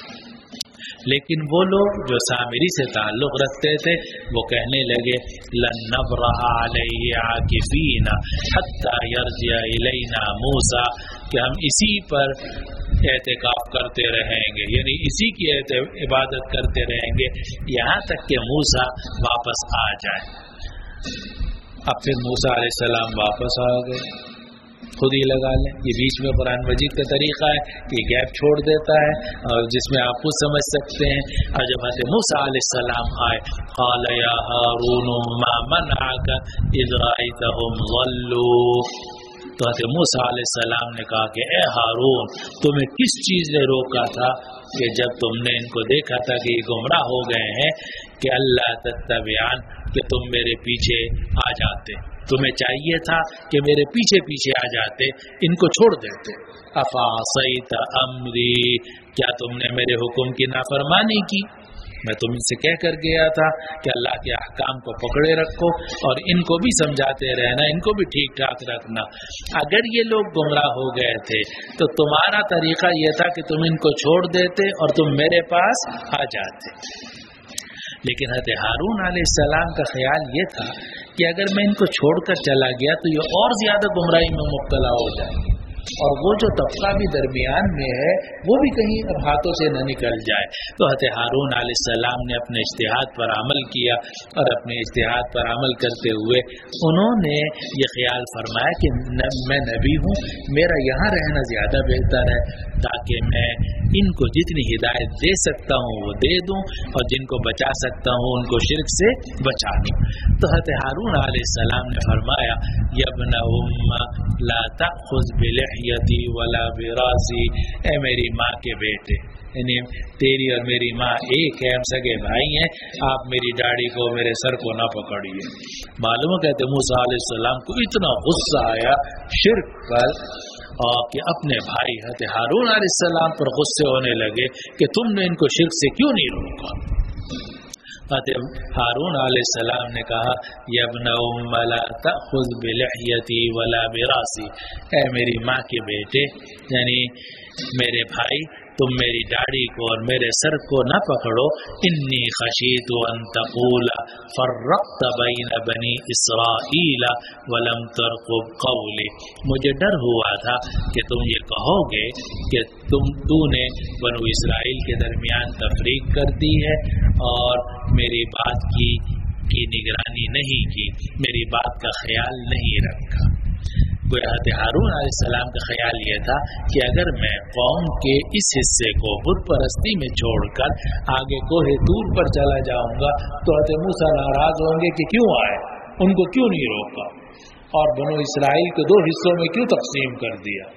لیکن وہ لوگ جو سامری سے تعلق رکھتے تھے وہ کہنے لگے لن نبرح علیہ عاکفین حتی یرجع الینا موسیٰ کہ ہم اسی پر اعتکاف کرتے رہیں گے، یعنی اسی کی عبادت کرتے رہیں گے یہاں تک کہ موسیٰ واپس آ جائے۔ اب پھر موسیٰ علیہ السلام واپس آ گئے، خود ہی لگا لیں، یہ بیچ میں قرآن مجید کا طریقہ ہے کہ گیپ چھوڑ دیتا ہے اور جس میں آپ خود سمجھ سکتے ہیں۔ اور جب حضرت موسیٰ علیہ السلام آئے قال یا ہارون ما منعک اذ رأیتہم ضلوا تو حضرت موسیٰ علیہ السلام نے کہا کہ اے ہارون تمہیں کس چیز نے روکا تھا کہ جب تم نے ان کو دیکھا تھا کہ یہ گمراہ ہو گئے ہیں کہ اللہ تتبعان کہ تم میرے پیچھے آ جاتے، تمہیں چاہیے تھا کہ میرے پیچھے پیچھے آ جاتے، ان کو چھوڑ دیتے۔ افعصیت امری کیا تم نے میرے حکم کی نافرمانی کی؟ میں تم سے کہہ کر گیا تھا کہ اللہ کے احکام کو پکڑے رکھو اور ان کو بھی سمجھاتے رہنا، ان کو بھی ٹھیک ٹھاک رکھنا۔ اگر یہ لوگ گمراہ ہو گئے تھے تو تمہارا طریقہ یہ تھا کہ تم ان کو چھوڑ دیتے اور تم میرے پاس آ جاتے۔ لیکن حضرت ہارون علیہ السلام کا خیال یہ تھا کہ اگر میں ان کو چھوڑ کر چلا گیا تو یہ اور زیادہ گمراہی میں مبتلا ہو جائیں گے اور وہ جو طبقہ بھی درمیان میں ہے وہ بھی کہیں ہاتھوں سے نہ نکل جائے۔ تو حضرت ہارون علیہ السلام نے اپنے اجتہاد پر عمل کیا اور اپنے اجتہاد پر عمل کرتے ہوئے انہوں نے یہ خیال فرمایا کہ میں نبی ہوں، میرا یہاں رہنا زیادہ بہتر ہے تاکہ میں ان کو جتنی ہدایت دے سکتا ہوں وہ دے دوں اور جن کو بچا سکتا ہوں ان کو شرک سے بچا دوں۔ تو حضرت ہارون علیہ السلام نے فرمایا یا ابن ام لا تأخذ بلحیتی ولا براسی اے میری ماں کے بیٹے، یعنی تیری اور میری ماں ایک ہے، ہم سگے بھائی ہیں، آپ میری داڑھی کو میرے سر کو نہ پکڑیے۔ معلوم کہتے موسیٰ علیہ السلام کو اتنا غصہ آیا شرک پر اور کہ اپنے بھائی حضرت ہارون علیہ السلام پر غصے ہونے لگے کہ تم نے ان کو شرک سے کیوں نہیں روکا۔ حضرت ہارون علیہ السلام نے کہا یا ابن ام لا تأخذ بلحیتی ولا براسی اے میری ماں کے بیٹے، یعنی میرے بھائی تم میری داڑھی کو اور میرے سر کو نہ پکڑو، انی خشیت ان تقول فرقت بین بنی اسرائیل ولم ترقب قولی مجھے ڈر ہوا تھا کہ تم یہ کہو گے کہ تم تو نے بنو اسرائیل کے درمیان تفریق کر دی ہے اور میری بات کی کی نگرانی نہیں کی، میری بات کا خیال نہیں رکھا۔ حضرت ہارون علیہ السلام کا خیال یہ تھا کہ اگر میں قوم کے اس حصے کو بت پرستی میں چھوڑ کر آگے کوہ طور پر چلا جاؤں گا تو حضرت موسیٰ ناراض ہوں گے کہ کیوں آئے، ان کو کیوں نہیں روکا اور بنو اسرائیل کو دو حصوں میں کیوں تقسیم کر دیا۔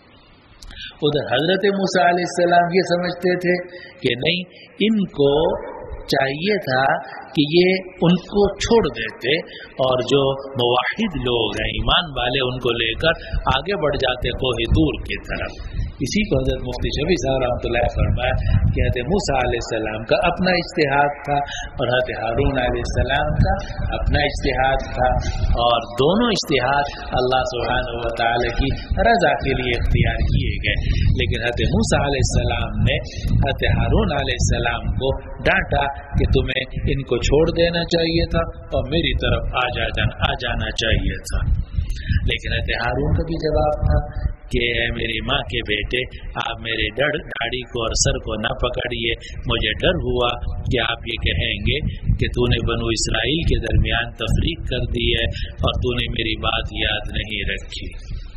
ادھر حضرت موسیٰ علیہ السلام یہ سمجھتے تھے کہ نہیں، ان کو چاہیے تھا کہ یہ ان کو چھوڑ دیتے اور جو موحد لوگ ہیں ایمان والے ان کو لے کر آگے بڑھ جاتے کوہ طور کی طرف۔ اسی کو حضرت مفتی شفیع صاحب رحمۃ اللہ فرمایا کہ حضرت موسیٰ علیہ السلام کا اپنا اجتہاد تھا اور حضرت ہارون علیہ السلام کا اپنا اجتہاد تھا اور دونوں اجتہاد اللہ سبحانہ و تعالی کی رضا کے لیے اختیار کیے گئے۔ لیکن حضرت موسیٰ علیہ السلام نے حضرت ہارون علیہ السلام کو ڈانٹا کہ تمہیں ان کو چھوڑ دینا چاہیے تھا اور میری طرف آ جا جانا آ جانا چاہیے تھا۔ لیکن حضرت ہارون کا بھی جواب تھا کہ اے میری ماں کے بیٹے آپ میرے داڑھی کو اور سر کو نہ پکڑیے، مجھے ڈر ہوا کہ آپ یہ کہیں گے کہ تو نے بنو اسرائیل کے درمیان تفریق کر دی ہے اور تو نے میری بات یاد نہیں رکھی۔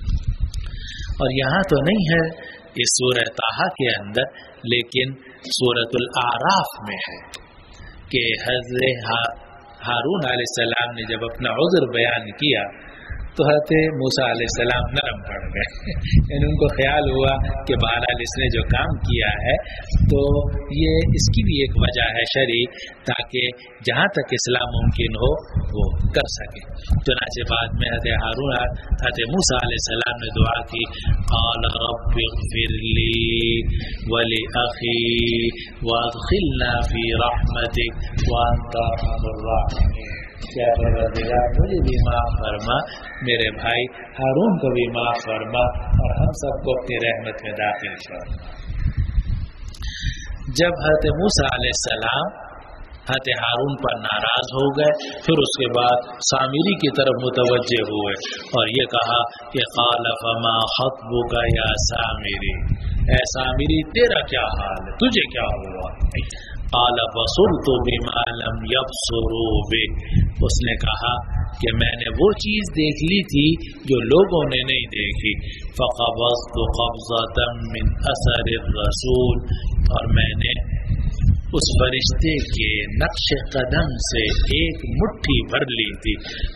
اور یہاں تو نہیں ہے اس سورہ طٰہٰ کے اندر، لیکن سورۃ الاعراف میں ہے کہ حضرت ہارون علیہ السلام نے جب اپنا عذر بیان کیا تو حضرت موسیٰ علیہ السلام نرم پڑ گئے، یعنی ان کو خیال ہوا کہ بہرحال اس نے جو کام کیا ہے تو یہ اس کی بھی ایک وجہ ہے شرعی، تاکہ جہاں تک اصلاح ممکن ہو وہ کر سکے۔ چنانچہ بعد میں حضرت ہارون حضرت موسیٰ علیہ السلام نے دعا کی، قال رب اغفر لی ولأخی وادخلنا فی رحمتک وانت ارحم الراحمین۔ کیا پروردگار مجھے بھی معاف فرما، میرے بھائی ہارون کو بھی معاف فرما اور ہم سب کو اپنی رحمت میں داخل فرما۔ جب حضرت موسیٰ علیہ السلام حضرت ہارون پر ناراض ہو گئے، پھر اس کے بعد سامری کی طرف متوجہ ہوئے اور یہ کہا کہ قال فما خطبک یا سامری، اے سامری تیرا کیا حال ہے، تجھے کیا ہوا؟ قال بصرت بما لم يبصروا به، اس نے کہا کہ میں نے وہ چیز دیکھ لی تھی جو لوگوں نے نہیں دیکھی، فقبضت قبضة من اثر الرسول، اور میں نے اس فرشتے کے نقش قدم سے ایک مٹھی بھر لی تھی،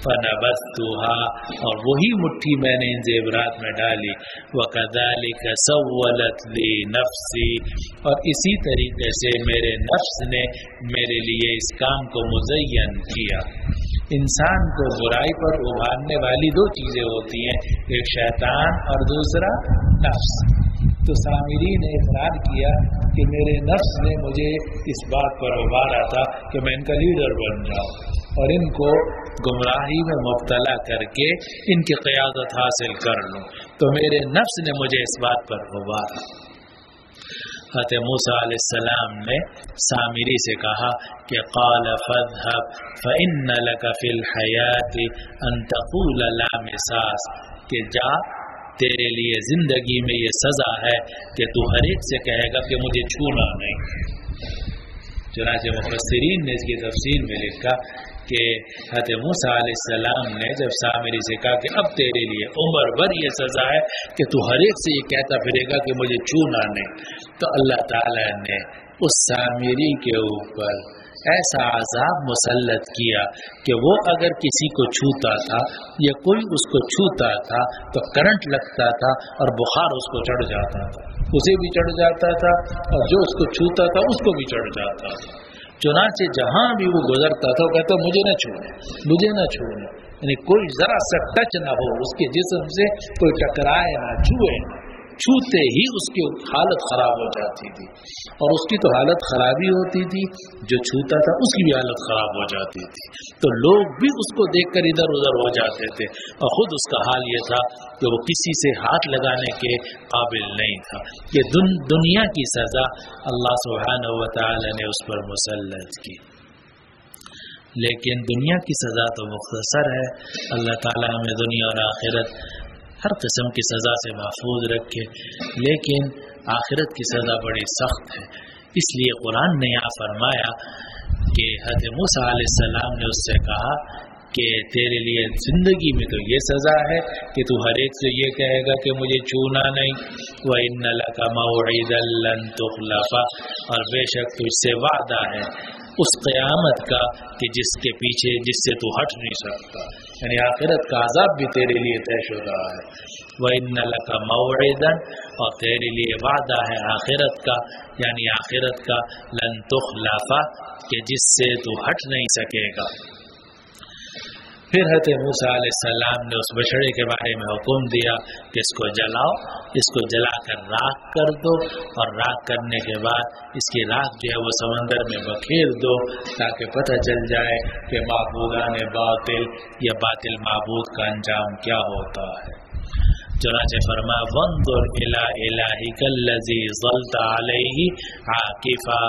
فنبذتها، اور وہی مٹھی میں نے ان زیورات میں ڈالی، وَكَذَلِكَ سَوَّلَتْ لِي نَفْسِي، اور اسی طریقے سے میرے نفس نے میرے لیے اس کام کو مزین کیا۔ انسان کو برائی پر ابھارنے والی دو چیزیں ہوتی ہیں، ایک شیطان اور دوسرا نفس۔ تو سامری نے اقرار کیا کہ میرے نفس نے مجھے اس بات پر ابھارا تھا کہ میں ان کا لیڈر بن جاؤں اور ان کو گمراہی میں مبتلا کر کے ان کی قیادت حاصل کر لوں، تو میرے نفس نے مجھے اس بات پر ابھارا۔ حضرت موسیٰ علیہ السلام نے سامری سے کہا کہ قال فاذهب فإن لك في الحياة أن تقول لا مساس، کہ جا تیرے لیے زندگی میں یہ سزا ہے کہ تو ہر ایک سے کہے گا کہ مجھے چھونا نہیں۔ چنانچہ مفسرین نے اس کی تفسیر میں لکھا کہ حضرت موسیٰ علیہ السلام نے جب سامری سے کہا کہ اب تیرے لیے عمر بھر یہ سزا ہے کہ تو ہر ایک سے یہ کہتا پھرے گا کہ مجھے چھونا نہیں، تو اللہ تعالیٰ نے اس سامری کے اوپر ایسا عذاب مسلط کیا کہ وہ اگر کسی کو چھوتا تھا یا کوئی اس کو چھوتا تھا تو کرنٹ لگتا تھا اور بخار اس کو چڑھ جاتا تھا، اسے بھی چڑھ جاتا تھا اور جو اس کو چھوتا تھا اس کو بھی چڑھ جاتا تھا۔ چنانچہ جہاں بھی وہ گزرتا تھا وہ کہتا مجھے نہ چھونے، مجھے نہ چھونے، یعنی کوئی ذرا سا ٹچ نہ ہو اس کے جسم سے، کوئی ٹکرائے نہ، چھوئے نہ، چھوتے ہی اس کی حالت خراب ہو جاتی تھی، اور اس کی تو حالت خرابی ہوتی تھی، جو چھوتا تھا اس کی بھی حالت خراب ہو جاتی تھی، تو لوگ بھی اس کو دیکھ کر ادھر ادھر ہو جاتے تھے، اور خود اس کا حال یہ تھا کہ وہ کسی سے ہاتھ لگانے کے قابل نہیں تھا۔ یہ دن دنیا کی سزا اللہ سبحانہ و تعالی نے اس پر مسلط کی، لیکن دنیا کی سزا تو مختصر ہے۔ اللہ تعالی ہمیں دنیا اور آخرت ہر قسم کی سزا سے محفوظ رکھے، لیکن آخرت کی سزا بڑی سخت ہے۔ اس لیے قرآن نے یہاں فرمایا کہ حضرت موسیٰ علیہ السلام نے اس سے کہا کہ تیرے لیے زندگی میں تو یہ سزا ہے کہ تو ہر ایک سے یہ کہے گا کہ مجھے چھونا نہیں، وَإِنَّ لَكَ مَوْعِدًا لَن تُخْلَفَ، اور بے شک تجھ سے وعدہ ہے اس قیامت کا کہ جس کے پیچھے جس سے تو ہٹ نہیں سکتا، یعنی آخرت کا عذاب بھی تیرے لیے طے شدہ ہے۔ وَإِنَّ لَكَ مَوْعِدًا، اور تیرے لیے وعدہ ہے آخرت کا، یعنی آخرت کا، لن تخلف، کہ جس سے تو ہٹ نہیں سکے گا۔ پھر حضرت موسیٰ علیہ السلام نے اس بچڑے کے بارے میں حکم دیا کہ اس کو جلاؤ، اس کو جلا کر راکھ کر دو، اور راکھ کرنے کے بعد اس کی راکھ جو ہے وہ سمندر میں بکھیر دو، تاکہ پتہ چل جائے کہ معبودان باطل یا باطل معبود کا انجام کیا ہوتا ہے۔ چنانچہ فرمایا وانظر الی الہک الذی ظلت علیہ عاکفا،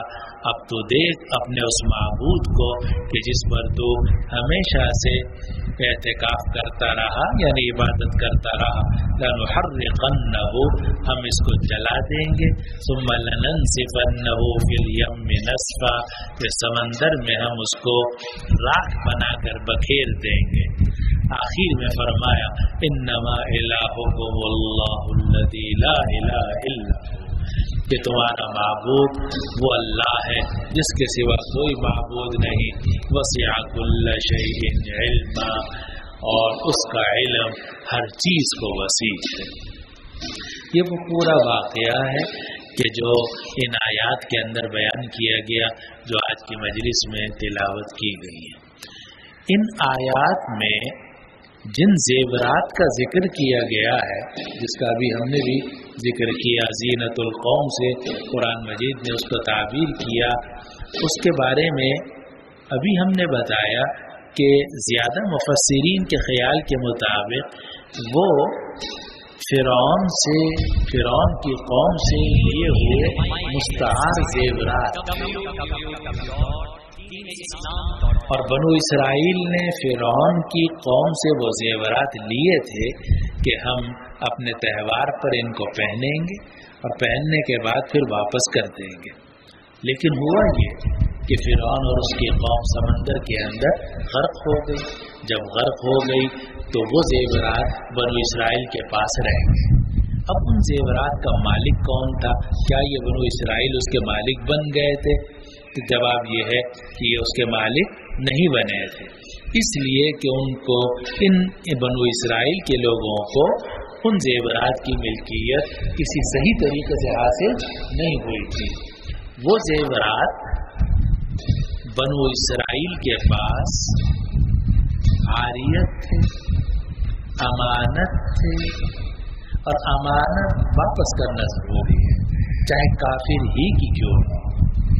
اب تو دیکھ اپنے اس معبود کو کہ جس پر تو ہمیشہ سے اعتکاف کرتا رہا یعنی عبادت کرتا رہا، لنحرقنہ، ہم اس کو جلا دیں گے، ثم لننسفنہ فی الیم نسفا، کہ سمندر میں ہم اس کو راکھ بنا کر بکھیر دیں گے۔ آخر میں فرمایا انما الہکم اللہ الذی لا الہ الا هو، کہ تمہارا معبود وہ اللہ ہے جس کے سوا کوئی معبود نہیں، وسع کل شیء علما، اور اس کا علم ہر چیز کو وسیع ہے۔ یہ وہ پورا واقعہ ہے کہ جو ان آیات کے اندر بیان کیا گیا، جو آج کی مجلس میں تلاوت کی گئی ہے۔ ان آیات میں جن زیورات کا ذکر کیا گیا ہے، جس کا ابھی ہم نے بھی ذکر کیا، زینت القوم سے قرآن مجید نے اس کو تعبیر کیا، اس کے بارے میں ابھی ہم نے بتایا کہ زیادہ مفسرین کے خیال کے مطابق وہ فرعون سے، فرعون کی قوم سے لیے ہوئے مستعار زیورات، اور بنو اسرائیل نے فرعون کی قوم سے وہ زیورات لیے تھے کہ ہم اپنے تہوار پر ان کو پہنیں گے اور پہننے کے بعد پھر واپس کر دیں گے۔ لیکن ہوا یہ کہ فرعون اور اس کی قوم سمندر کے اندر غرق ہو گئی۔ جب غرق ہو گئی تو وہ زیورات بنو اسرائیل کے پاس رہ گئے۔ اب ان زیورات کا مالک کون تھا؟ کیا یہ بنو اسرائیل اس کے مالک بن گئے تھے؟ جواب یہ ہے کہ یہ اس کے مالک نہیں بنے تھے، اس لیے کہ ان کو ان بنو اسرائیل کے لوگوں کو ان زیورات کی ملکیت کسی صحیح طریقے سے حاصل نہیں ہوئی تھی۔ وہ زیورات بنو اسرائیل کے پاس عاریت تھے، امانت تھے، اور امانت واپس کرنا ضروری ہے، چاہے کافر ہی کی کیوں نہ ہو،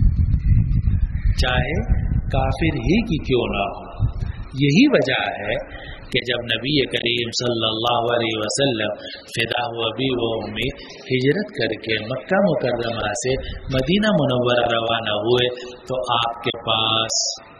چاہے کافر ہی کی کیوں نہ ہو۔ یہی وجہ ہے کہ جب نبی کریم صلی اللہ علیہ وسلم فدا و ابی و امی ہجرت کر کے مکہ مکرمہ سے مدینہ منورہ روانہ ہوئے تو آپ کے پاس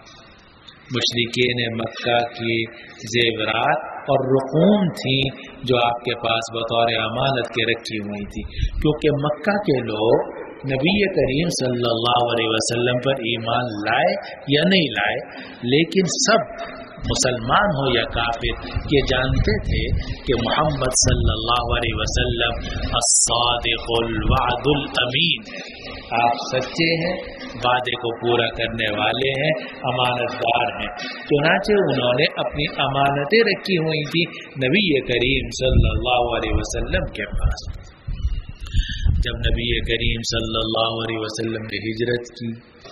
مشرکین مکہ کی زیورات اور رقوم تھیں جو آپ کے پاس بطور امانت کے رکھی ہوئی تھی، کیونکہ مکہ کے لوگ نبی کریم صلی اللہ علیہ وسلم پر ایمان لائے یا نہیں لائے، لیکن سب مسلمان ہو یا کافر یہ جانتے تھے کہ محمد صلی اللہ علیہ وسلم الصادق الوعد الامین، آپ سچے ہیں، وعدے کو پورا کرنے والے ہیں، امانت دار ہیں۔ چنانچہ انہوں نے اپنی امانتیں رکھی ہوئی تھی نبی کریم صلی اللہ علیہ وسلم کے پاس۔ جب نبی کریم صلی اللہ علیہ وسلم نے ہجرت کی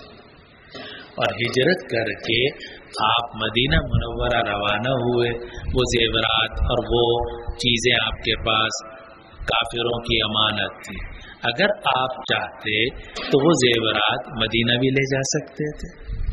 اور ہجرت کر کے آپ مدینہ منورہ روانہ ہوئے، وہ زیورات اور وہ چیزیں آپ کے پاس کافروں کی امانت تھی، اگر آپ چاہتے تو وہ زیورات مدینہ بھی لے جا سکتے تھے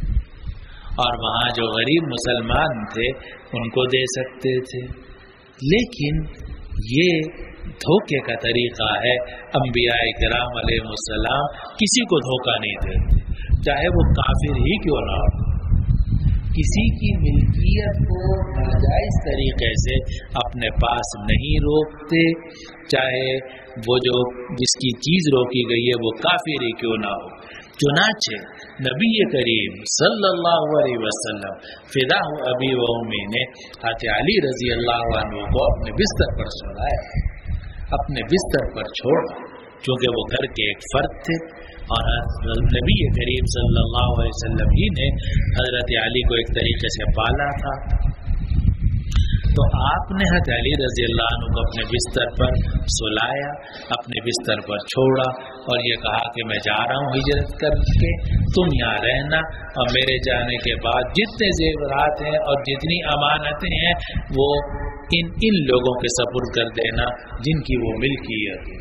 اور وہاں جو غریب مسلمان تھے ان کو دے سکتے تھے، لیکن یہ دھوکے کا طریقہ ہے۔ انبیاء کرام علیہ السلام کسی کو دھوکہ نہیں دیتے، چاہے وہ کافر ہی کیوں نہ ہو۔ کسی کی ملکیت کو ناجائز طریقے سے اپنے پاس نہیں روکتے، چاہے وہ جو جس کی چیز روکی گئی ہے وہ کافر ہی کیوں نہ ہو۔ چنانچہ نبی کریم صلی اللہ علیہ وسلم فدا ابی و امی نے حضرت علی رضی اللہ عنہ کو اپنے بستر پر سلایا، اپنے بستر پر چھوڑا، چونکہ وہ گھر کے ایک فرد تھے اور نبی کریم صلی اللہ علیہ وسلم ہی نے حضرت علی کو ایک طریقے سے پالا تھا۔ تو آپ نے حضرت علی رضی اللہ عنہ کو اپنے بستر پر سلایا، اپنے بستر پر چھوڑا اور یہ کہا کہ میں جا رہا ہوں ہجرت کر کے، تم یہاں رہنا اور میرے جانے کے بعد جتنے زیورات ہیں اور جتنی امانتیں ہیں وہ ان ان لوگوں کے سپرد کر دینا جن کی وہ ملکیت ہے۔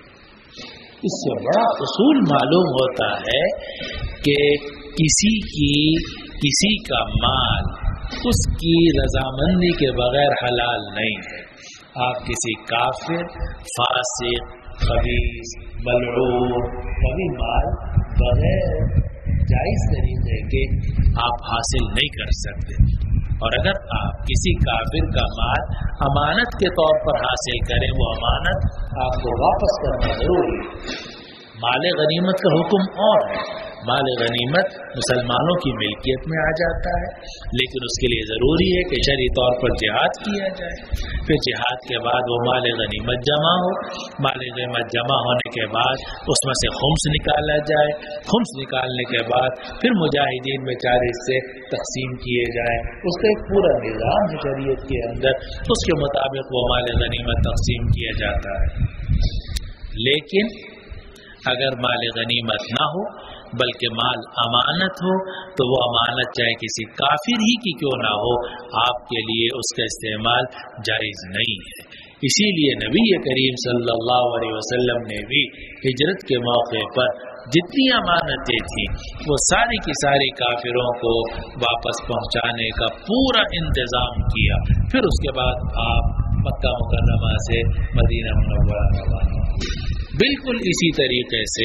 اس سے بڑا اصول معلوم ہوتا ہے کہ کسی کی کسی کا مال اس کی رضامندی کے بغیر حلال نہیں ہے۔ آپ کسی کافر، فاسق، خبیث، ملعون کبھی مال بغیر जायज़ तरीके के आप हासिल नहीं कर सकते। और अगर आप किसी काफिर का माल अमानत के तौर पर हासिल करें, वो अमानत आपको वापस करना जरूरी है। माल गनीमत का हुक्म और है, माल गनीमत मुसलमानों की मिल्कियत में आ जाता है, लेकिन उसके लिए ज़रूरी है कि शरई तौर पर जिहाद किया जाए। फिर जिहाद के बाद वो माल गनीमत जमा हो, माल गनीमत जमा होने के बाद उसमें से खुम्स निकाला जाए, खुम्स निकालने के बाद फिर मुजाहिदीन में चार हिस्से तकसीम किए जाए। उसका एक पूरा निज़ाम है शरीयत के अंदर, उसके मुताबिक वो माल गनीमत तकसीम किया जाता है। लेकिन अगर माल गनीमत ना हो बल्कि माल अमानत हो, तो वो अमानत चाहे किसी काफिर ही की क्यों ना हो, आपके लिए उसका इस्तेमाल जायज़ नहीं है। इसीलिए नबी करीम सल्लल्लाहु अलैहि वसल्लम ने भी हिजरत के मौके पर जितनी अमानतें थीं वो सारी की सारी काफिरों को वापस पहुंचाने का पूरा इंतज़ाम किया। फिर उसके बाद आप मक्का मुकर्रमा से मदीना मुनव्वरा रवाना हुए। बिल्कुल इसी तरीके से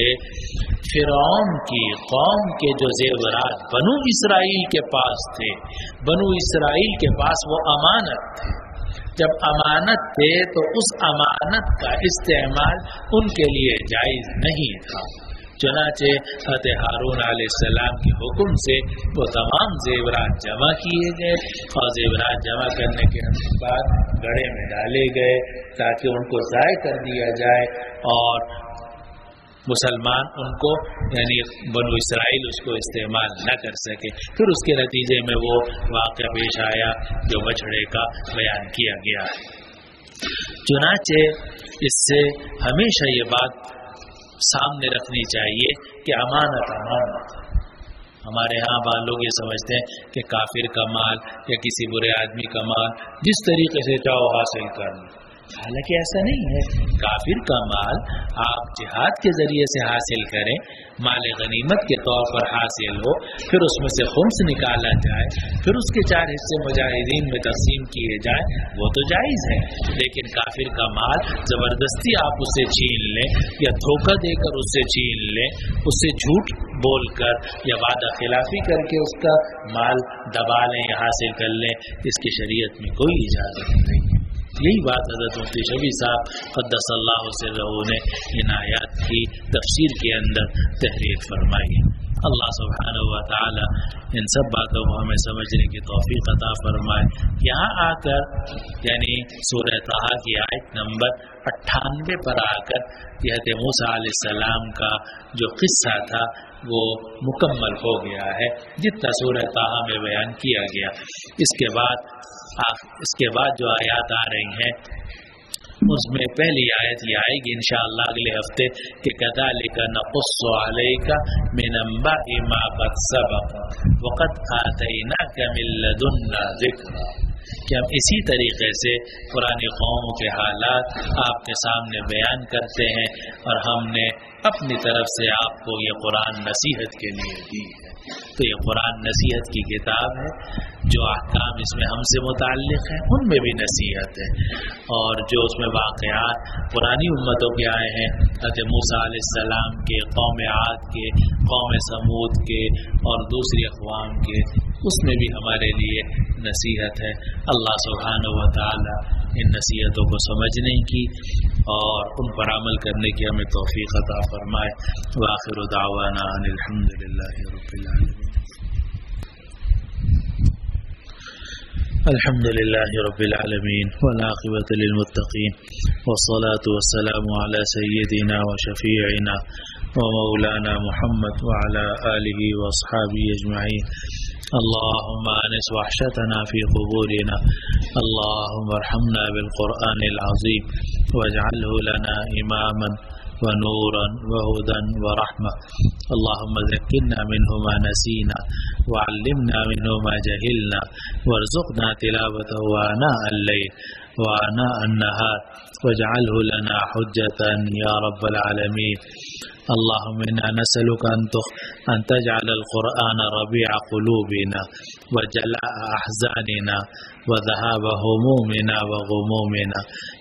फिरौन की कौम के जो ज़ेवरात बनु इसराइल के पास थे, बनु इसराइल के पास वो अमानत थे। जब अमानत थे तो उस अमानत का इस्तेमाल उनके लिए जायज़ नहीं था। चुनाचे हज़रत हारून अलैहिस्सलाम के हुक्म से वो तमाम ज़ेवरात जमा किए गए और ज़ेवरात जमा करने के बाद घड़े में डाले गए ताकि उनको ज़ाय कर दिया जाए और मुसलमान उनको यानी बनु इसराइल उसको इस्तेमाल न कर सके। फिर उसके नतीजे में वो वाक़या पेश आया जो बछड़े का बयान किया गया है। चुनाचे इससे हमेशा ये बात सामने रखनी चाहिए कि अमानत अमानत। हमारे यहाँ बाल लोग ये समझते हैं कि काफिर का माल या किसी बुरे आदमी का माल जिस तरीके से चाहो हासिल कर लो, हालांकि ऐसा नहीं है। काफिर का माल आप जिहाद के ज़रिए से हासिल करें, माल गनीमत के तौर पर हासिल हो, फिर उसमें से खुम्स निकाला जाए, फिर उसके चार हिस्से मुजाहिदीन में तकसीम किए जाए, वो तो जायज़ है। लेकिन काफिर का माल ज़बरदस्ती आप उससे छीन लें या धोखा देकर उससे छीन लें, उससे झूठ बोलकर या वादा खिलाफी करके उसका माल दबा लें या हासिल कर लें, इसकी शरीयत में कोई इजाज़त नहीं। यही बात हज़रत मुफ्ती शफी साहब क़द्दसल्लाहु सिर्रहू ने इन आयात की तफसीर के अंदर तहरीर फरमाई। अल्लाह सुब्हानहू व तआला इन सब बातों को हमें समझने की तौफीक अता फरमाए। यहाँ आकर यानी सूरह ताहा की आयत नंबर अट्ठानवे पर आकर हज़रत मूसा अलैहिस्सलाम का जो किस्सा था वो मुकम्मल हो गया है, जितना सूरह ताहा में बयान किया गया। इसके बाद इसके बाद जो आयत आ रही हैं उसमें पहली आयत ये आएगी इंशाअल्लाह अगले हफ्ते कि कज़ालिका नक़ुस्सु अलैका मिन अंबाइ मा क़द सबक़ व क़द आतैनाका मिन लदुन्ना ज़िक्रा, कि हम इसी तरीके से पुरानी कौमों के हालात आपके सामने बयान करते हैं और हमने अपनी तरफ से आपको ये कुरान नसीहत के लिए दी है। तो ये कुरान नसीहत की किताब है, जो अहकाम इसमें हमसे मुताल्लिक़ हैं उनमें भी नसीहत है, और जो उसमें वाक़यात पुरानी उम्मतों के आए हैं हज़रत मूसा अलैहिस्सलाम के, कौम आद के, कौम समूद के और दूसरी अक़वाम के, उसमें भी हमारे लिए नसीहत है। अल्लाह सुब्हानहू व तआला इन नसीहतों को समझने की और उन पर अमल करने की हमें तौफीक अता फरमाए। व आखिरु दावाना अनिल हम्दुलिल्लाहि रब्बिल आलमीन। अल्हम्दुलिल्लाहि रब्बिल आलमीन वल आक़िबतु लिल मुत्तक़ीन वस्सलातु वस्सलामु अला सय्यिदिना व शफ़ीइना व मौलाना मुहम्मद व अला आलिहि व अस्हाबिहि अजमईन। अल्लाहुम्मा अनिस वहशतना फ़ी क़ुबूरिना, अल्लाहुम्मा अर्हमना बिल क़ुरआनिल अज़ीम वजअल्हु लना इमामन व नूरन व हुदन व रहमा। अल्लाहुम्मा ज़क्किरना मिन्हु मा नसीना व अल्लिमना मिन्हु मा जहिलना वरज़ुक़ना तिलावतहु आना अल-लैल व आना अन-नहार वजअल्हु लना हुज्जतन या रब्बल आलमीन। अल्लाहुम्मा इन्ना नसअलुका अन तजअल अल-क़ुरआन रबीअ क़ुलूबिना व जलाअ अहज़ानिना व ज़हाब हुमूमिना व ग़ुमूमिना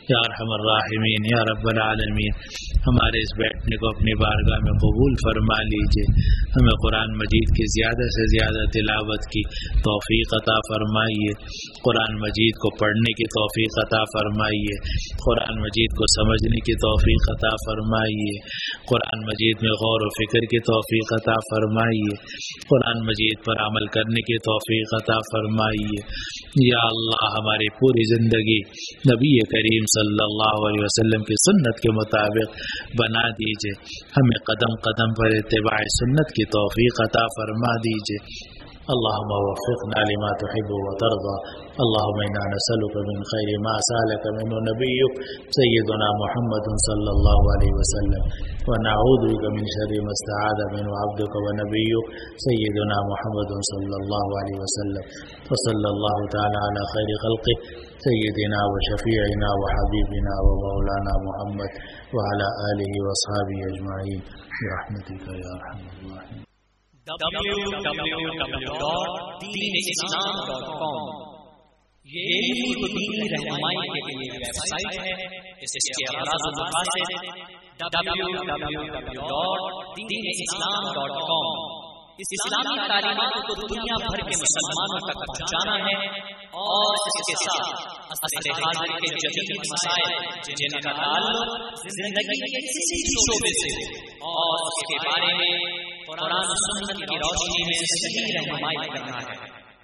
یا ارحم الراحمین یا رب العالمین ہمارے اس بیٹھنے کو اپنی بارگاہ میں قبول فرما لیجئے. ہمیں قرآن مجید کی زیادہ سے زیادہ تلاوت کی توفیق عطا فرمائیے. قرآن مجید کو پڑھنے کی توفیق عطا فرمائیے. قرآن مجید کو سمجھنے کی توفیق عطا فرمائیے. قرآن مجید میں غور و فکر کی توفیق عطا فرمائیے. قرآن مجید پر عمل کرنے کی توفیق عطا فرمائیے. یا اللہ ہماری پوری زندگی نبی کریم صلی اللہ علیہ وسلم کی سنت کے مطابق بنا دیجئے. ہمیں قدم قدم پر اتباع سنت کی توفیق عطا فرما دیجئے. اللهم وفقنا لما تحب وترضى. اللهم انا نسألك من خير ما سألك منه نبيك سيدنا محمد صلى الله عليه وسلم ونعوذ بك من شر ما استعاذ منه عبدك ونبيك سيدنا محمد صلى الله عليه وسلم. وصلى الله تعالى على خير خلقه سيدنا وشفيعنا وحبيبنا ومولانا محمد وعلى آله وأصحابه أجمعين برحمتك يا أرحم الراحمين. ڈبلیو ڈبلیو ڈبلیو ڈاٹ دین اسلام ڈاٹ کام یہ علمی و دینی رہنمائی کے لیے ویب سائٹ ہے. اس کے اغراض و مقاصد ڈبلیو ڈبلیو ڈبلیو ڈاٹ دین اسلام ڈاٹ کام اس اسلامی تعلیمات کو دنیا بھر کے مسلمانوں تک پہنچانا ہے اور اس کے ساتھ عصر حاضر کے جدید مسائل جن کا تعلق زندگی کے کسی شعبے سے اور اس کے بارے میں قرآن و سنت کی روشنی میں صحیح رہنمائی کرنا ہے.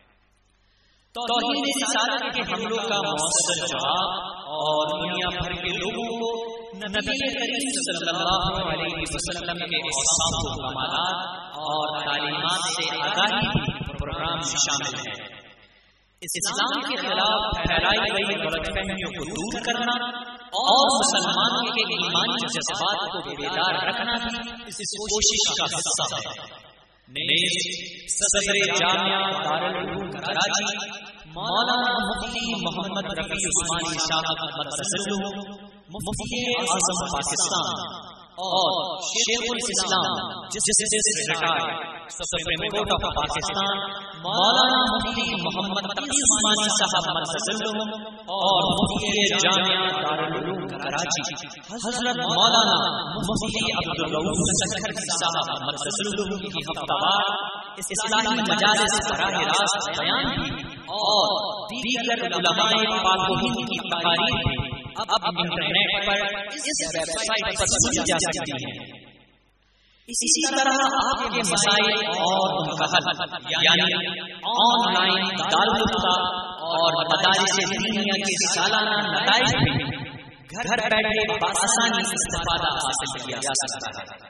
توحید رسالت کے حملوں کا مؤثر جواب اور دنیا بھر کے لوگوں کو نبی کریم صلی اللہ علیہ وسلم کے اوصاف و کمالات اور تعلیمات سے آگاہی بھی پروگرام میں شامل ہے. اس اسلام کے خلاف پھیلائی گئی غلط فہمیوں کو دور کرنا اور مسلمانوں کے ایمانی جذبات کو بیدار رکھنا بھی اس کوشش کا حصہ ہے. نیز صدر جامعہ دارالعلوم کراچی مولانا مفتی محمد رفیع عثمانی صاحب مدثر مفتی اعظم پاکستان اور شیخ الاسلام justice retired supreme court of Pakistan مولانا مفتی محمد تقی عثمانی صاحب مدثر اور مفتی جامعہ دارالعلوم کراچی حضرت مولانا مفتی عبدالرؤوف سکھر صاحب مدثر کی ہفتہ وار اسلامی مجالس براہ راست بیان بھی اور دیگر علماء پاک و ہند کی تقاریر بھی اب انٹرنیٹ پر اس ویب سائٹ پر سنی جا سکتی ہیں. اسی طرح آپ کے مسائل اور ان کا حل یعنی آن لائن دارالفتہ اور مدارس دینیہ کے سالانہ نتائج بھی گھر بیٹھے بآسانی استفادہ حاصل کیا جا سکتا ہے.